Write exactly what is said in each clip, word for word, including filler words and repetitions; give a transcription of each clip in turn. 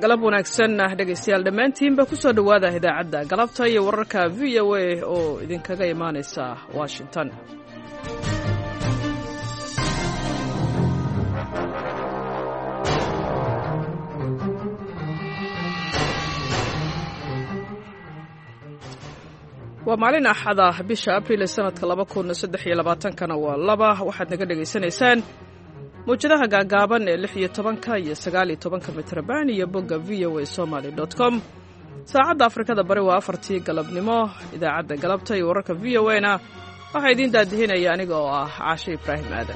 galab wanaagsan dhegaystayaal dhammaantiinba ku soo dhowaada idaacadda galabta iyo wararka v o a oo idinkaga imaanaysa washington. waa maalin axada bisha abriil sanadka laba kun saddex iyo labaatankana waa laba waxaad naga dhegaysanaysaan mawjadaha gaagaaban ee lix iyo tobanka iyo sagaal iyo tobanka mitrban iyo bogga v o a somaly dot com. saacadda afrikada bari waa afartii galabnimo. idaacadda galabta iyo wararka v o a na waxaa idiin daadihinaya aniga oo ah caashe ibraahim aadan.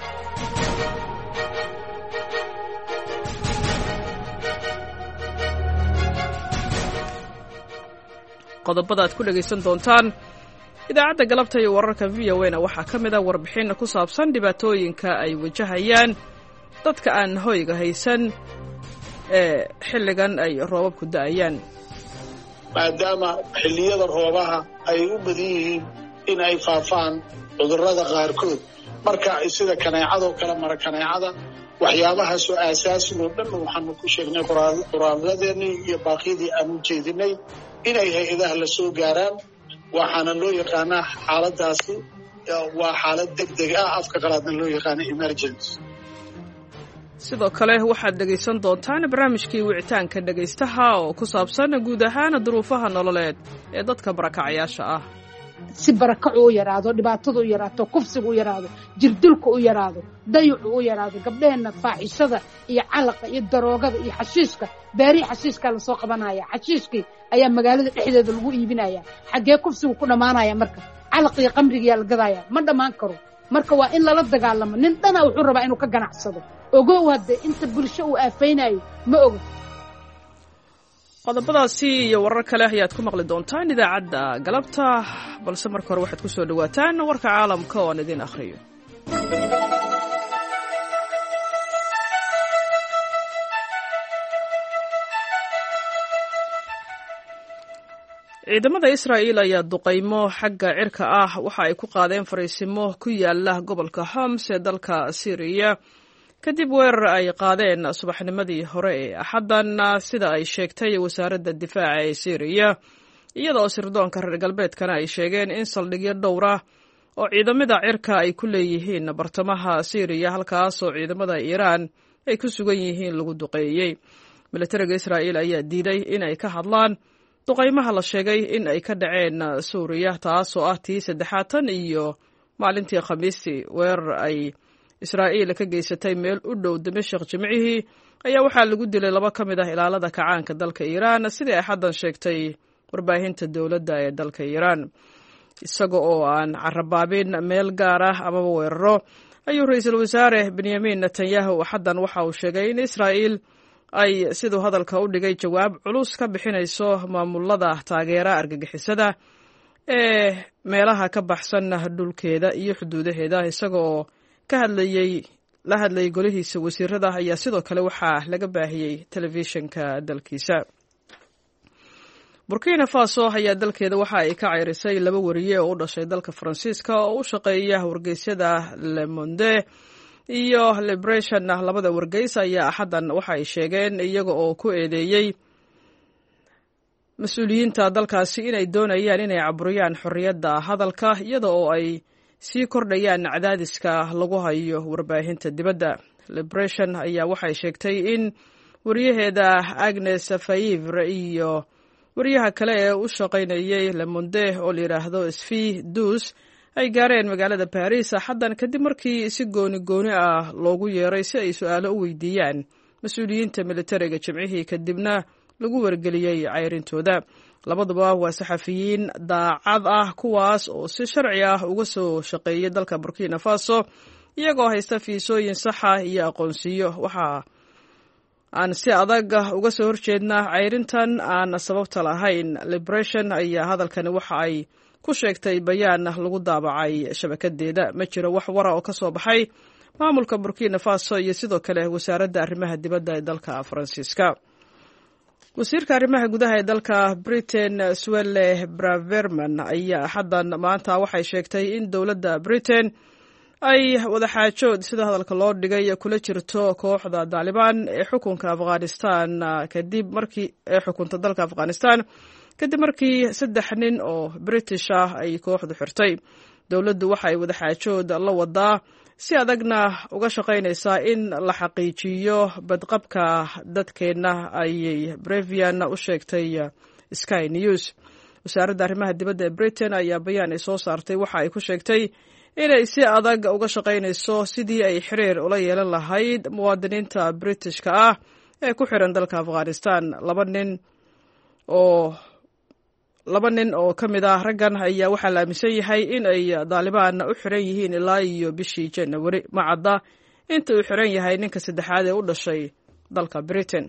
qodobada aad ku dhegaysan doontaan idaacadda galabta iyo wararka v o a na waxaa ka mid a warbixin ku saabsan dhibaatooyinka ay wajahayaan dadka aan hoyga haysan ee xilligan ay roobabku da'ayaan. maadaama xilliyada roobaha ay u badan yihiin in ay faafaan cudurrada qaarkood marka sida kaneecadoo kale mara kaneecada waxyaabahaasoo aasaasigo dhan waxaanu ku sheegnay quraanadeennii iyo baaqyadii aan u jeedinay inay hay-adaha la soo gaaraan waxaana loo yaqaanaa xaaladaasi waa xaalad degdeg ah afka qalaadna loo yaqaana emergency. sidoo kale waxaad dhegaysan doontaan barnaamijkii wicitaanka dhegaystaha oo ku saabsan guud ahaan duruufaha nololeed ee dadka barakacayaasha ah si barakacu u yaraado, dhibaatadu u yaraato, kufsigu u yaraado, jirdilku u yaraado, dayucu u yaraado, gabdhaheenna faaxishada iyo calaqa iyo daroogada iyo xashiishka beerihii xashiishkaa lasoo qabanaya, xashiishkii ayaa magaalada dhexdeeda lagu iibinaya. xaggee kufsigu ku dhammaanaya marka? calaq iyo qamrigiyaa la gadaya, ma dhammaan karo. marka waa in lala dagaalamo. nin dhana wuxuu rabaa inuu ka ganacsado. ogow hadde inta bulsho uu aafaynayo ma oga. qodobadaasi iyo warar kale ayaad ku maqli doontaan idaacadda galabta, balse marka hore waxaad ku soo dhowaataan warka caalamka oo aan idiin akhriyo. ciidamada Israa'iil ayaa duqaymo xagga cirka ah waxa ay ku qaadeen fariisimo ku yaala gobolka Homs ee dalka Syria kadib weerar ay qaadeen subaxnimadii hore ee axaddan sida ay sheegtay wasaaradda difaaca ee Syria, iyadoo sirdoonka reer galbeedkana ay sheegeen in saldhigyo dhowr ah oo ciidamada cirka ay ku leeyihiin bartamaha Syria halkaas oo ciidamada Iiraan ay ku sugan yihiin lagu duqeeyey. militariga Israa'iil ayaa diiday in ay ka hadlaan duqaymaha la sheegay in ay ka dhaceen Suuriya, taasoo ah tii saddexaatan iyo maalintii Khamiistii. weerar ay Israa'iil ka geysatay meel u dhow Dimashq jimcihii ayaa waxaa lagu dilay laba ka mid ah ilaalada kacaanka dalka Iiraan, sidii ay xaddan sheegtay warbaahinta dowladda ee dalka Iiraan. isaga oo aan carabaabin meel gaar ah amaba weeraro ayuu ra-iisul wasaare Benyamin Netanyahu xaddan waxa uu sheegay in Israa'iil ay siduu hadalka u dhigay jawaab culus ka bixinayso maamulada taageera argagixisada ee meelaha ka baxsan dhulkeeda iyo xuduudaheeda. isaga oo ka hadlayay la hadlayay golihiisa wasiirada ayaa sidoo kale waxaa laga baahiyey telefishinka dalkiisa. Burkina Faso ayaa dalkeeda waxa ay ka ceyrisay laba wariye oo u dhashay dalka Faransiiska oo u shaqeeya wargeysyada Le Monde iyo Liberation. labada wargeys ayaa axaddan waxa ay sheegeen iyaga oo ku eedeeyey mas-uuliyiinta dalkaasi inay doonayaan inay caburiyaan xorriyadda hadalka iyada oo ay sii kordhayaan cadaadiska lagu hayo warbaahinta dibadda. Liberation ayaa waxay sheegtay in wariyaheeda Agnes Favre iyo wariyaha kale ee u shaqaynayay Le Monde oo la yidhaahdo Sfi Dus ay gaareen magaalada Paris xaddan kadib markii si gooni gooni ah loogu yeeray si ay su'aalo u weydiiyaan mas-uuliyiinta militariga jimcihii kadibna lagu wargeliyey cayrintooda. labaduba waa saxafiyiin daacad ah kuwaas oo si sharci ah uga soo shaqeeyay dalka Burkina Faso iyagoo haysta fiisooyin saxa iyo aqoonsiyo. waxa aan si adag uga soo horjeednaa cayrintan aan sababta lahayn. Liberation ayaa hadalkani waxa ay ku sheegtay bayaan lagu daabacay shabakadeeda. ma jiro wax wara oo ka soo baxay maamulka Burkina Faso iyo sidoo kale wasaaradda arrimaha dibadda ee dalka Faransiiska. wasiirka arrimaha gudaha ee dalka Britain Suelle Braverman ayaa xaddan maanta waxay sheegtay in dowladda Britain ay wadaxaajood sida hadalka loo dhigay kula jirto kooxda daalibaan ee xukunka afghanistan kadib markii ee xukunta dalka afghanistan kadib markii saddex nin oo british ah ay kooxdu xirtay. dowladdu waxay wadaxaajood la wadaa si adagna uga shaqaynaysaa in la xaqiijiyo badqabka dadkeenna, ayay Brevian u sheegtay Sky News. wasaaradda arrimaha dibadda ee Britain ayaa bayaan ay soo saartay waxa ay ku sheegtay inay si adag uga shaqaynayso sidii ay xiriir ula yeelan lahayd muwaadiniinta Britishka ah ee ku xiran dalka Afghanistan. laba nin oo laba nin oo ka mid ah raggan ayaa waxaa la aaminsan yahay in ay daalibaan u xiran yihiin ilaa iyo bishii January. ma cadda inta uu xiran yahay ninka saddexaad ee u dhashay dalka Britain.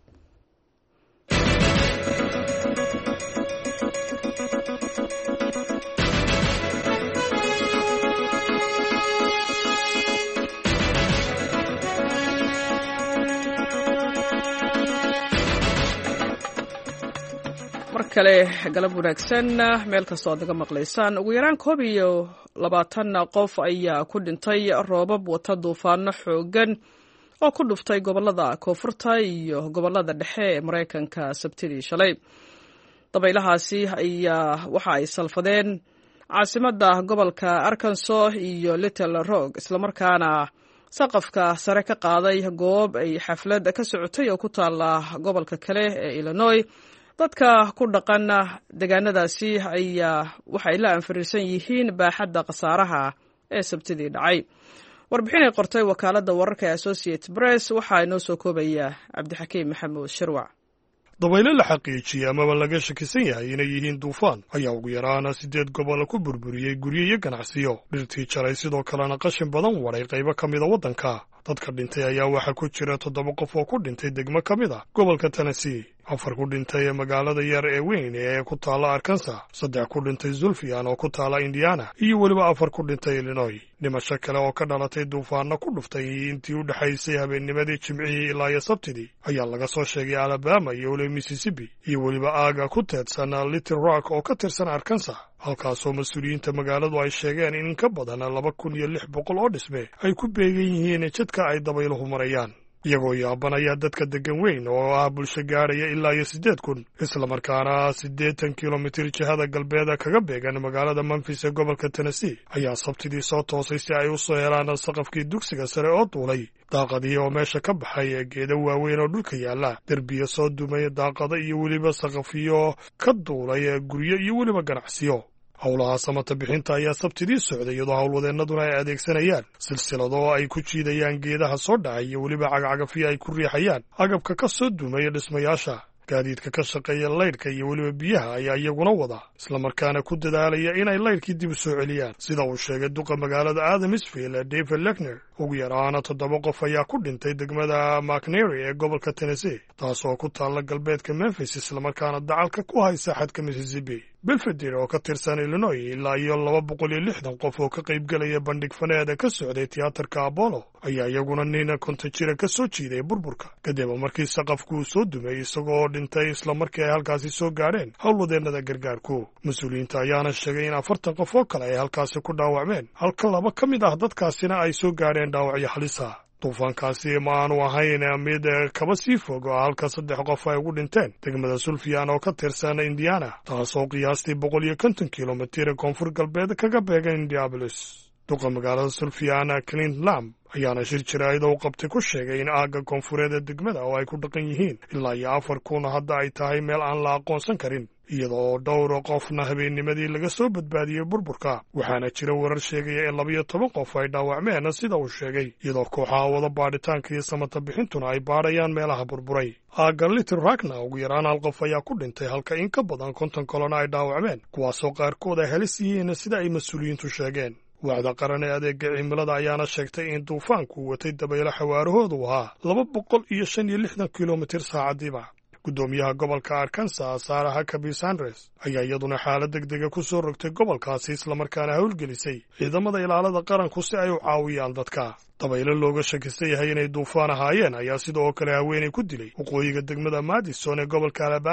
kale galab wanaagsan meel kastoo aad naga maqlaysaan. ugu yaraan koob iyo labaatan qof ayaa ku dhintay roobab wata duufaano xoogan oo ku dhuftay gobolada koonfurta iyo gobolada dhexe ee Mareykanka Sabtidii shalay. dabaylahaasi ayaa waxa ay salfadeen caasimadda gobolka Arkansas iyo Little Rock, islamarkaana saqafka sare ka qaaday goob ay xaflad ka socotay oo ku taala gobolka kale ee Illinois. dadka ku dhaqan deegaanadaasi ayaa waxay la anfariirsan yihiin baaxadda khasaaraha ee Sabtidii dhacay. warbixin ay qortay wakaaladda wararka ee Associated Press waxaa inoo soo koobaya Cabdixakiim Maxamuud Shirwac. dabaylo la xaqiijiyey amaba laga shakisan yahay inay yihiin duufaan ayaa ugu yaraana siddeed gobol ku burburiyey guryo iyo ganacsiyo, dhirtii jaray, sidoo kalena qashin badan waday qaybo ka mida waddanka. dadka dhintay ayaa waxaa ku jira toddoba qof oo ku dhintay degmo ka mid ah gobolka Tennessee, afar ku dhintay ee magaalada yar ee weyn ee ku taala Arkansas, saddex ku dhintay Zulfiyan oo ku taala Indiana, iyo weliba afar ku dhintay Illinois. dhimasho kale oo ka dhalatay duufaano ku dhuftay intii u dhaxaysay habeennimadii Jimcihii ilaa iyo Sabtidii ayaa laga soo sheegay Alabama iyo weliba Mississippi iyo weliba aaga ku teedsan Little Rock oo ka tirsan Arkansas, halkaasoo mas-uuliyiinta magaaladu ay sheegeen in ka badan laba kun iyo lix boqol oo dhisme ay ku beegan yihiin jidka ay dabayluhu marayaan, iyagoo yaabanaya dadka degan weyn oo ah bulsho gaaraya ilaa iyo siddeed kun, islamarkaana siddeetan kilomitir jihada galbeeda kaga beegan magaalada Memphis ee gobolka Tennessee ayaa Sabtidii soo toosay si ay u soo helaan saqafkii dugsiga sare oo duulay, daaqadii oo meesha ka baxay, geedo waaweyn oo dhulka yaalla, derbiya soo dumay, daaqado iyo weliba saqafiyo ka duulay, guryo iyo weliba ganacsiyo. howlaha samata bixinta ayaa Sabtidii socday iyadoo howlwadeennaduna ay adeegsanayaan silsilado ay ku jiidayaan geedaha soo dhacay iyo weliba cagacagafiya ay ku riixayaan agabka ka soo dumaya dhismayaasha. gaadiidka ka shaqeeya laydhka iyo weliba biyaha ayaa iyaguna wada, islamarkaana ku dadaalaya inay laydhkii dib u soo celiyaan, sida uu sheegay duqa magaalada Adamsville David Lechner. ugu yaraana toddoba qof ayaa ku dhintay degmada McNairy ee gobolka Tennessee, taasoo ku taalla galbeedka Memphis, islamarkaana dacalka ku haysa xadka Mississippi. Belvedere oo ka tirsan Illinois ilaa iyo laba boqol iyo lixdan qof oo ka qayb galaya bandhig faneeda ka socday tiyaatarka Apollo ayaa iyaguna nin konton jira ka soo jiiday burburka kadib markii saqafku uu soo dumay, isagoo dhintay isla markii ay halkaasi soo gaadheen howlwadeennada gargaarku. mas-uuliyiinta ayaana sheegay in afartan qof oo kale ay halkaasi ku dhaawacmeen, halka laba ka mid ah dadkaasina ay soo gaadheen dhaawacyo halis ah. duufaankaasi ma aanu ahayn mid kaba sii fog oo halka saddex qof ay ugu dhinteen degmada Zulfiyan oo ka tirsan Indiana, taasoo qiyaastii boqol iyo konton kilomitir koonfur galbeed kaga beegan Indianapolis. duqa magaalada Zulfiyan Clint Lamb ayaana shir jiraayad oo qabtay ku sheegay in aagga koonfureed ee degmada oo ay ku dhaqan yihiin ilaa iyo afar kun hadda ay tahay meel aan la aqoonsan karin, iyadoo dhowr qofna habeennimadii laga soo badbaadiyey burburka. waxaana jira warar sheegaya in labiyo toban qof ay dhaawacmeen sida uu sheegay, iyadoo kooxaha wada baadhitaanka iyo samata bixintuna ay baadhayaan meelaha burburay. aagga Little Rockna ugu yaraan hal qof ayaa ku dhintay, halka in ka badan konton kalena ay dhaawacmeen, kuwaasoo qaarkood ay halis yihiin sida ay mas-uuliyiintu sheegeen. waaxda qaran ee adeega cimilada ayaana sheegtay in duufaanku watay dabaylo xawaarahoodu ahaa laba boqol iyo shan iyo lixdan kilomitir saacadiiba. guddoomiyaha gobolka Arkansas Sarah Huckabee Sanders ayaa iyaduna xaalad degdega ku soo rogtay gobolkaasi, islamarkaana howlgelisay ciidamada ilaalada qaranku si ay u caawiyaan dadka. dabaylo looga shakisan yahay inay duufaan ahaayeen ayaa sidoo kale haweenay ku dilay waqooyiga degmada Madison ee gobolka Alabama,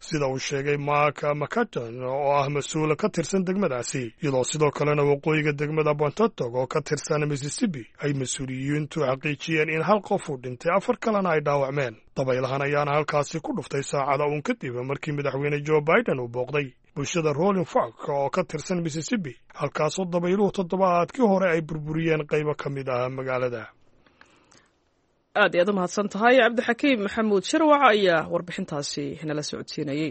sida uu sheegay mark mccutton oo ah mas-uul ka tirsan degmadaasi iyadoo sidoo kalena waqooyiga degmada bontotog oo ka tirsan mississippi ay mas-uuliyiintu xaqiijiyeen in hal qof uu dhintay afar kalena ay dhaawacmeen dabaylahan ayaana halkaasi ku dhuftay saacada uun kadib markii madaxweyne joe biden uu booqday bulshada rolling fork oo ka tirsan mississippi halkaasoo dabayluhu toddobaadkii hore ay burburiyeen qaybo ka mid ah magaalada. aad iyaad u mahadsan tahay cabdixakiim maxamuud shirwac ayaa warbixintaasi nala socodsiinayey.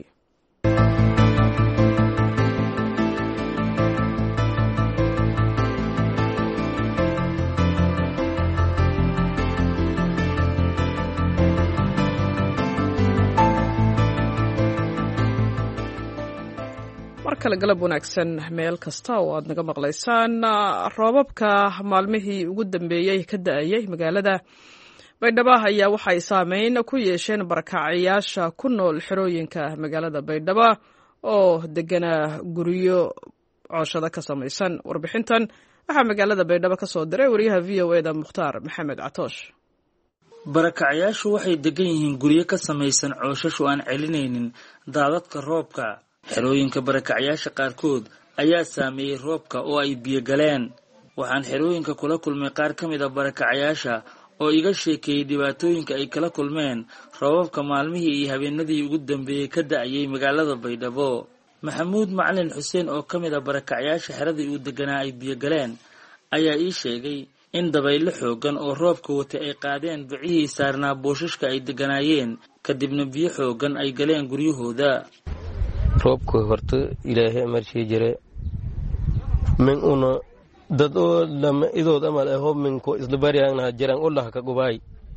mar kale galab wanaagsan meel kasta oo aad naga maqlaysaan. roobabka maalmihii ugu dambeeyey ka da-ayay magaalada baydhabo ayaa waxay saameyn ku yeesheen barakacayaasha ku nool xerooyinka magaalada baydhabo oo deganaa guryo cooshada ka samaysan. warbixintan waxaa magaalada baydhabo ka soo diray wariyaha v o e da mukhtaar maxamed catoosh. barakacayaashu waxay degan yihiin guryo ka samaysan cooshashu aan celinaynin daadadka roobka. xerooyinka barakacayaasha qaarkood ayaa saameeyey roobka oo ay biyo galeen. waxaan xerooyinka kula kulmay qaar ka mid a barakacayaasha oo iga sheekeeyey dhibaatooyinka ay kala kulmeen roobabka maalmihii iyo habeenadii ugu dambeeyey ka da-ayay magaalada baydhabo. maxamuud macalin xuseen oo ka mid a barakacayaasha xeradii uu deganaa ay biyo galeen ayaa ii sheegay in dabaylo xoogan oo roobka wata ay qaadeen bicihii saarnaa booshashka ay deganaayeen kadibna biyo xoogan ay galeen guryahooda. roobka horta ilaahay amarshii jire min una dad oo lama idood amal aho minko isla baryaangna jiraan ulah ka gubay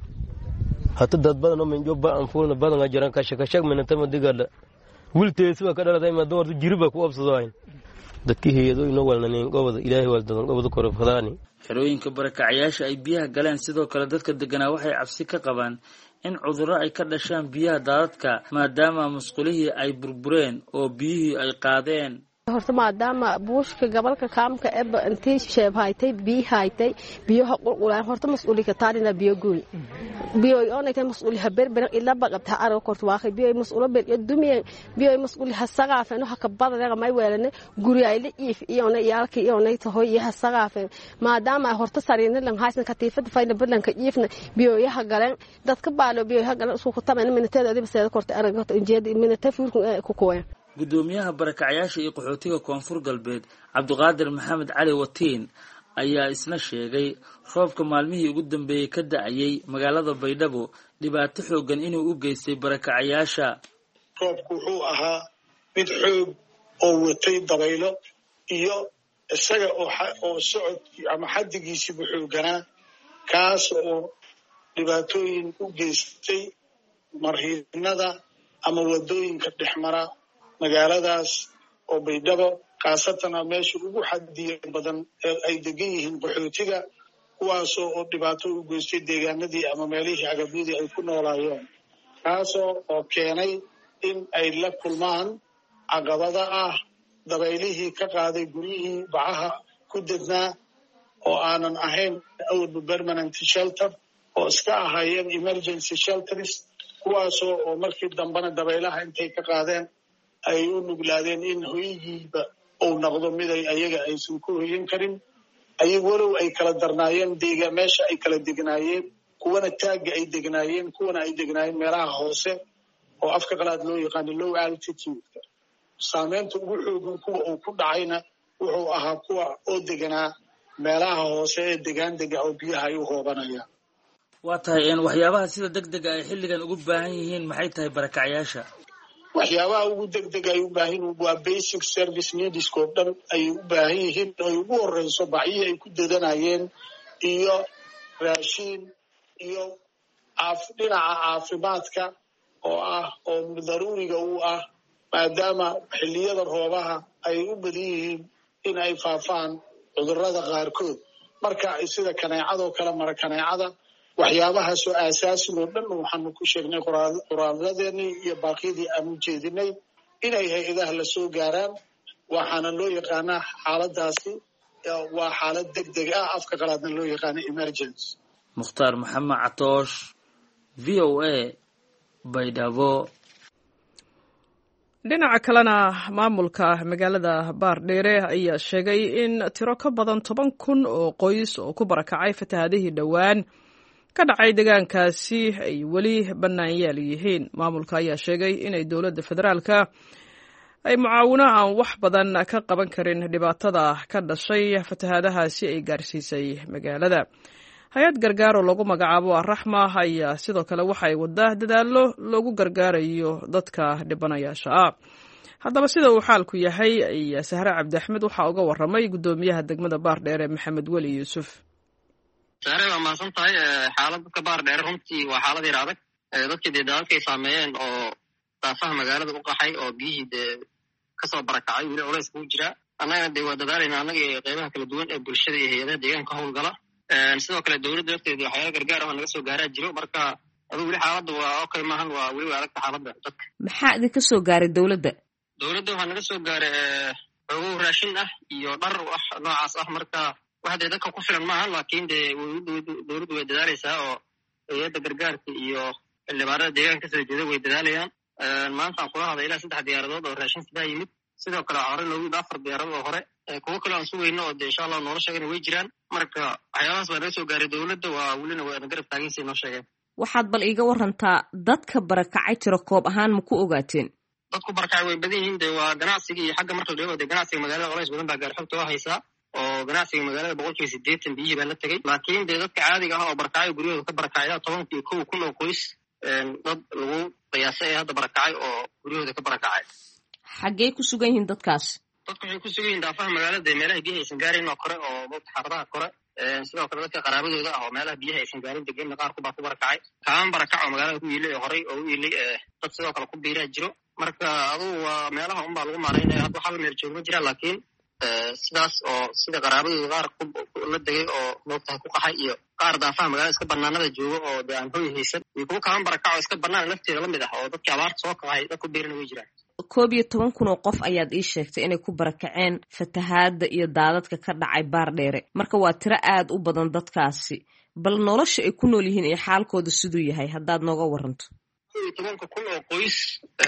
hata dad badan oo min jobba aan fuulna badan jiraan ka shakashag min tama digala wiltees waa ka dhaladay ma door jiriba ku absadaan dadkii heedo inoo walnaneen gobada ilaahay waldadan gobada korofadaani. xerooyinka barakacayaasha ay biyaha galeen sidoo kale dadka deganaa waxay cabsi ka qabaan in cudurro ay ka dhashaan biyaha daadadka maadaama musqulihii ay burbureen oo biyihii ay qaadeen. horta maadaama buushka gobolka kaamka eba intii sheeb haytay biyo haytay biyaha qulqulaan horta mas'uuli ka taarina biyo gooy biyo oo ay mas'uuli haberber ila baqabta aro korto waa biyo mas'uulo ber dumiye biyo mas'uuli hasaqaafeen waxa ka badanaga may weelane guri ay la iif iyo yaalka iyo ay tahay iyo hasaqaafeen maadaama horta sariina lan haysan katiifada fayna badlanka iifna biyo yaha galeen dadka baalo biyo yaha galeen isku tamaan minateeda dibseeda korto aragoto injeed minate fuurku ku kooyay. gudoomiyaha barakacayaasha iyo qaxootiga koonfur galbeed cabdiqaadir maxamed cali watiin ayaa isna sheegay roobka maalmihii ugu dambeeyey ka da-ayay magaalada baydhabo dhibaato xoogan inuu u geystay barakacayaasha. roobku wuxuu ahaa mid xoog oo watay dabaylo iyo isaga oo socod ama xaddigiisiiba xooganaa kaas oo dhibaatooyin u geystay marhiinada ama wadooyinka dhexmara magaaladaas oo baydhabo khaasatan meesha ugu xadiya badan ee ay degan yihiin qaxootiga kuwaasoo oo dhibaato u geystay deegaanadii ama meelihii agabyadii ay ku noolaayeen kaasoo oo keenay in ay la kulmaan caqabada ah dabaylihii ka qaaday guryihii bacaha ku dednaa oo aanan ahayn awalba permanent shelter oo iska ahaayeen emergency shelters kuwaasoo oo markii dambena dabaylaha intay ka qaadeen ay u nuglaadeen in hoygiiba uu noqdo mid ay ayaga aysan ku hoyan karin ayaga walow ay kala darnaayeen deega meesha ay kala degnaayeen kuwana taagga ay degnaayeen kuwana ay degnaayeen meelaha hoose oo afka qalaad loo yaqaano low altitude. saameynta ugu xoogan kuwa uu ku dhacayna wuxuu ahaa kuwa oo deganaa meelaha hoose ee degaan dega oo biyaha ay u hoobanayaan. waa tahay in waxyaabaha sida degdega ay xilligan ugu baahan yihiin maxay tahay barakacayaasha? waxyaabaha ugu degdeg ay u baahan waa basic service needs oo dhan ay u baahan yihiin ay ugu horeyso bacyi ay ku dedanayeen iyo raashin iyo dhinaca caafimaadka oo ah oo daruuriga u ah maadaama xilliyada roobaha ay u badan yihiin in ay faafaan cudurrada qaarkood marka sida kaneecadoo kale mara kaneecada waxyaabahaasoo aasaasiga oo dhan waxaanu ku sheegnay qoraaladeenii iyo baaqyadii aan u jeedinay inay hay-adaha la soo gaaraan waxaana loo yaqaanaa xaaladaasi waa xaalad degdeg ah afka qalaadna loo yaqaano emergency. mukhtaar maxamed catoosh v o a baydhabo. dhinaca kalena maamulka magaalada baardheere ayaa sheegay in tiro ka badan toban kun oo qoys oo ku barakacay fatahaadihii dhowaan ka dhacay deegaankaasi ay weli bannaanyaal yihiin. maamulka ayaa sheegay inay dowladda federaalka ay mucaawino aan wax badan ka qaban karin dhibaatada ka dhashay fatahaadahaasi ay gaarsiisay magaalada. hay-ad gargaar oo lagu magacaabo Arraxma ayaa sidoo kale waxay wadaa dadaallo loogu gargaarayo dadka dhibanayaasha ah. haddaba sida uu xaalku yahay ayaa Sahre Cabdi Axmed waxaa uga warramay guddoomiyaha degmada Baardheere Maxamed Weli Yuusuf. Sahre waa mahadsan tahay. xaaladda dadka Baardheere runtii waa xaalad yar adag. dadkii dee daadadkay saameeyeen oo daafaha magaalada u qaxay oo biyihii dee kasoo barakacay weli culays kuu jira. annagana dee waa dadaalayna annaga iyo qeybaha kala duwan ee bulshada iyo hay-adaha deegaanka howlgala. sidoo kale dowladda lafteeda waxyaala gargaar ah naga soo gaaraa jiro. marka aduu weli xaaladda waa okay maahan, waa weli waa adagta xaaladda dadka. maxaa idinka soo gaaray dowladda? dowladda waxaa naga soo gaaray xogow raashin ah iyo dhar ah noocaas ah. marka wax dee dadka ku filan maahan, laakiin dee dowladdu way dadaalaysaa oo hay-adda gargaarka iyo xildhibaanada deegaanka kasoo jeeda way dadaalayaan. maantaan kula hadlay ilaa saddex diyaaradood oo raashin sidaa yimid. sidoo kale hore noogu yimid afar diyaaradood oo hore. kuwo kale aan sugayno oo dee insha allah noola sheegana way jiraan. marka waxyaabahaas baa naga soo gaaray dowladda, waa welina waana garab taagansi noo sheegeen. waxaad bal iiga warantaa dadka barakacay tiro koob ahaan ma ku ogaateen? dadku barakacay way badan yihiin. dee waa ganacsiga iyo xagga marka la dheego dee ganacsiga magaalada colays badan baa gaarxogta waa haysaa oo ganacsiga magaalada boqolkiiba siddeetan biyihii baa la tegey. laakiin dee dadka caadiga ah oo barakacay guryahooda ka barakacay tobanka iyo kow kun oo qoys dad lagu qiyaasay ee hadda barakacay oo guryahooda ka barakacay. xaggee ku sugan yihiin dadkaas? dadku waxay ku sugan yihiin daafaha magaalada ee meelaha biyaha aysan gaarin oo kore oo dadka xaradaha kore. sidoo kale dadka qaraabadooda ah oo meelaha biyaha aysan gaarin degenna qaar kubaa ku barakacay. kaaman barakac oo magaalada ku yiilay oo horey oo u yiilay dad sidoo kale ku biiraa jiro. marka adugu waa meelaha unbaa lagu maaraynaya. hadda hal meel joog ma jira, laakiin sidaas oo sida qaraabadooda qaar la degay oo moogtahay ku qaxay iyo qaar daafaha magaalada iska banaanada jooga oo dee aan hoy haysan iyo kuwa kaaman barakac oo iska banaan lafteeda lamid ah oo dadkii abaarta soo kacay dad ku biirana way jiraan. koob iyo toban kun oo qof ayaad ii sheegtay inay ku barakaceen fatahaadda iyo daadadka ka dhacay Baardheere. marka waa tiro aad u badan dadkaasi. bal nolosha ay ku nool yihiin iyo xaalkooda siduu yahay haddaad nooga waranto. koob iyo tobanka kun oo qoys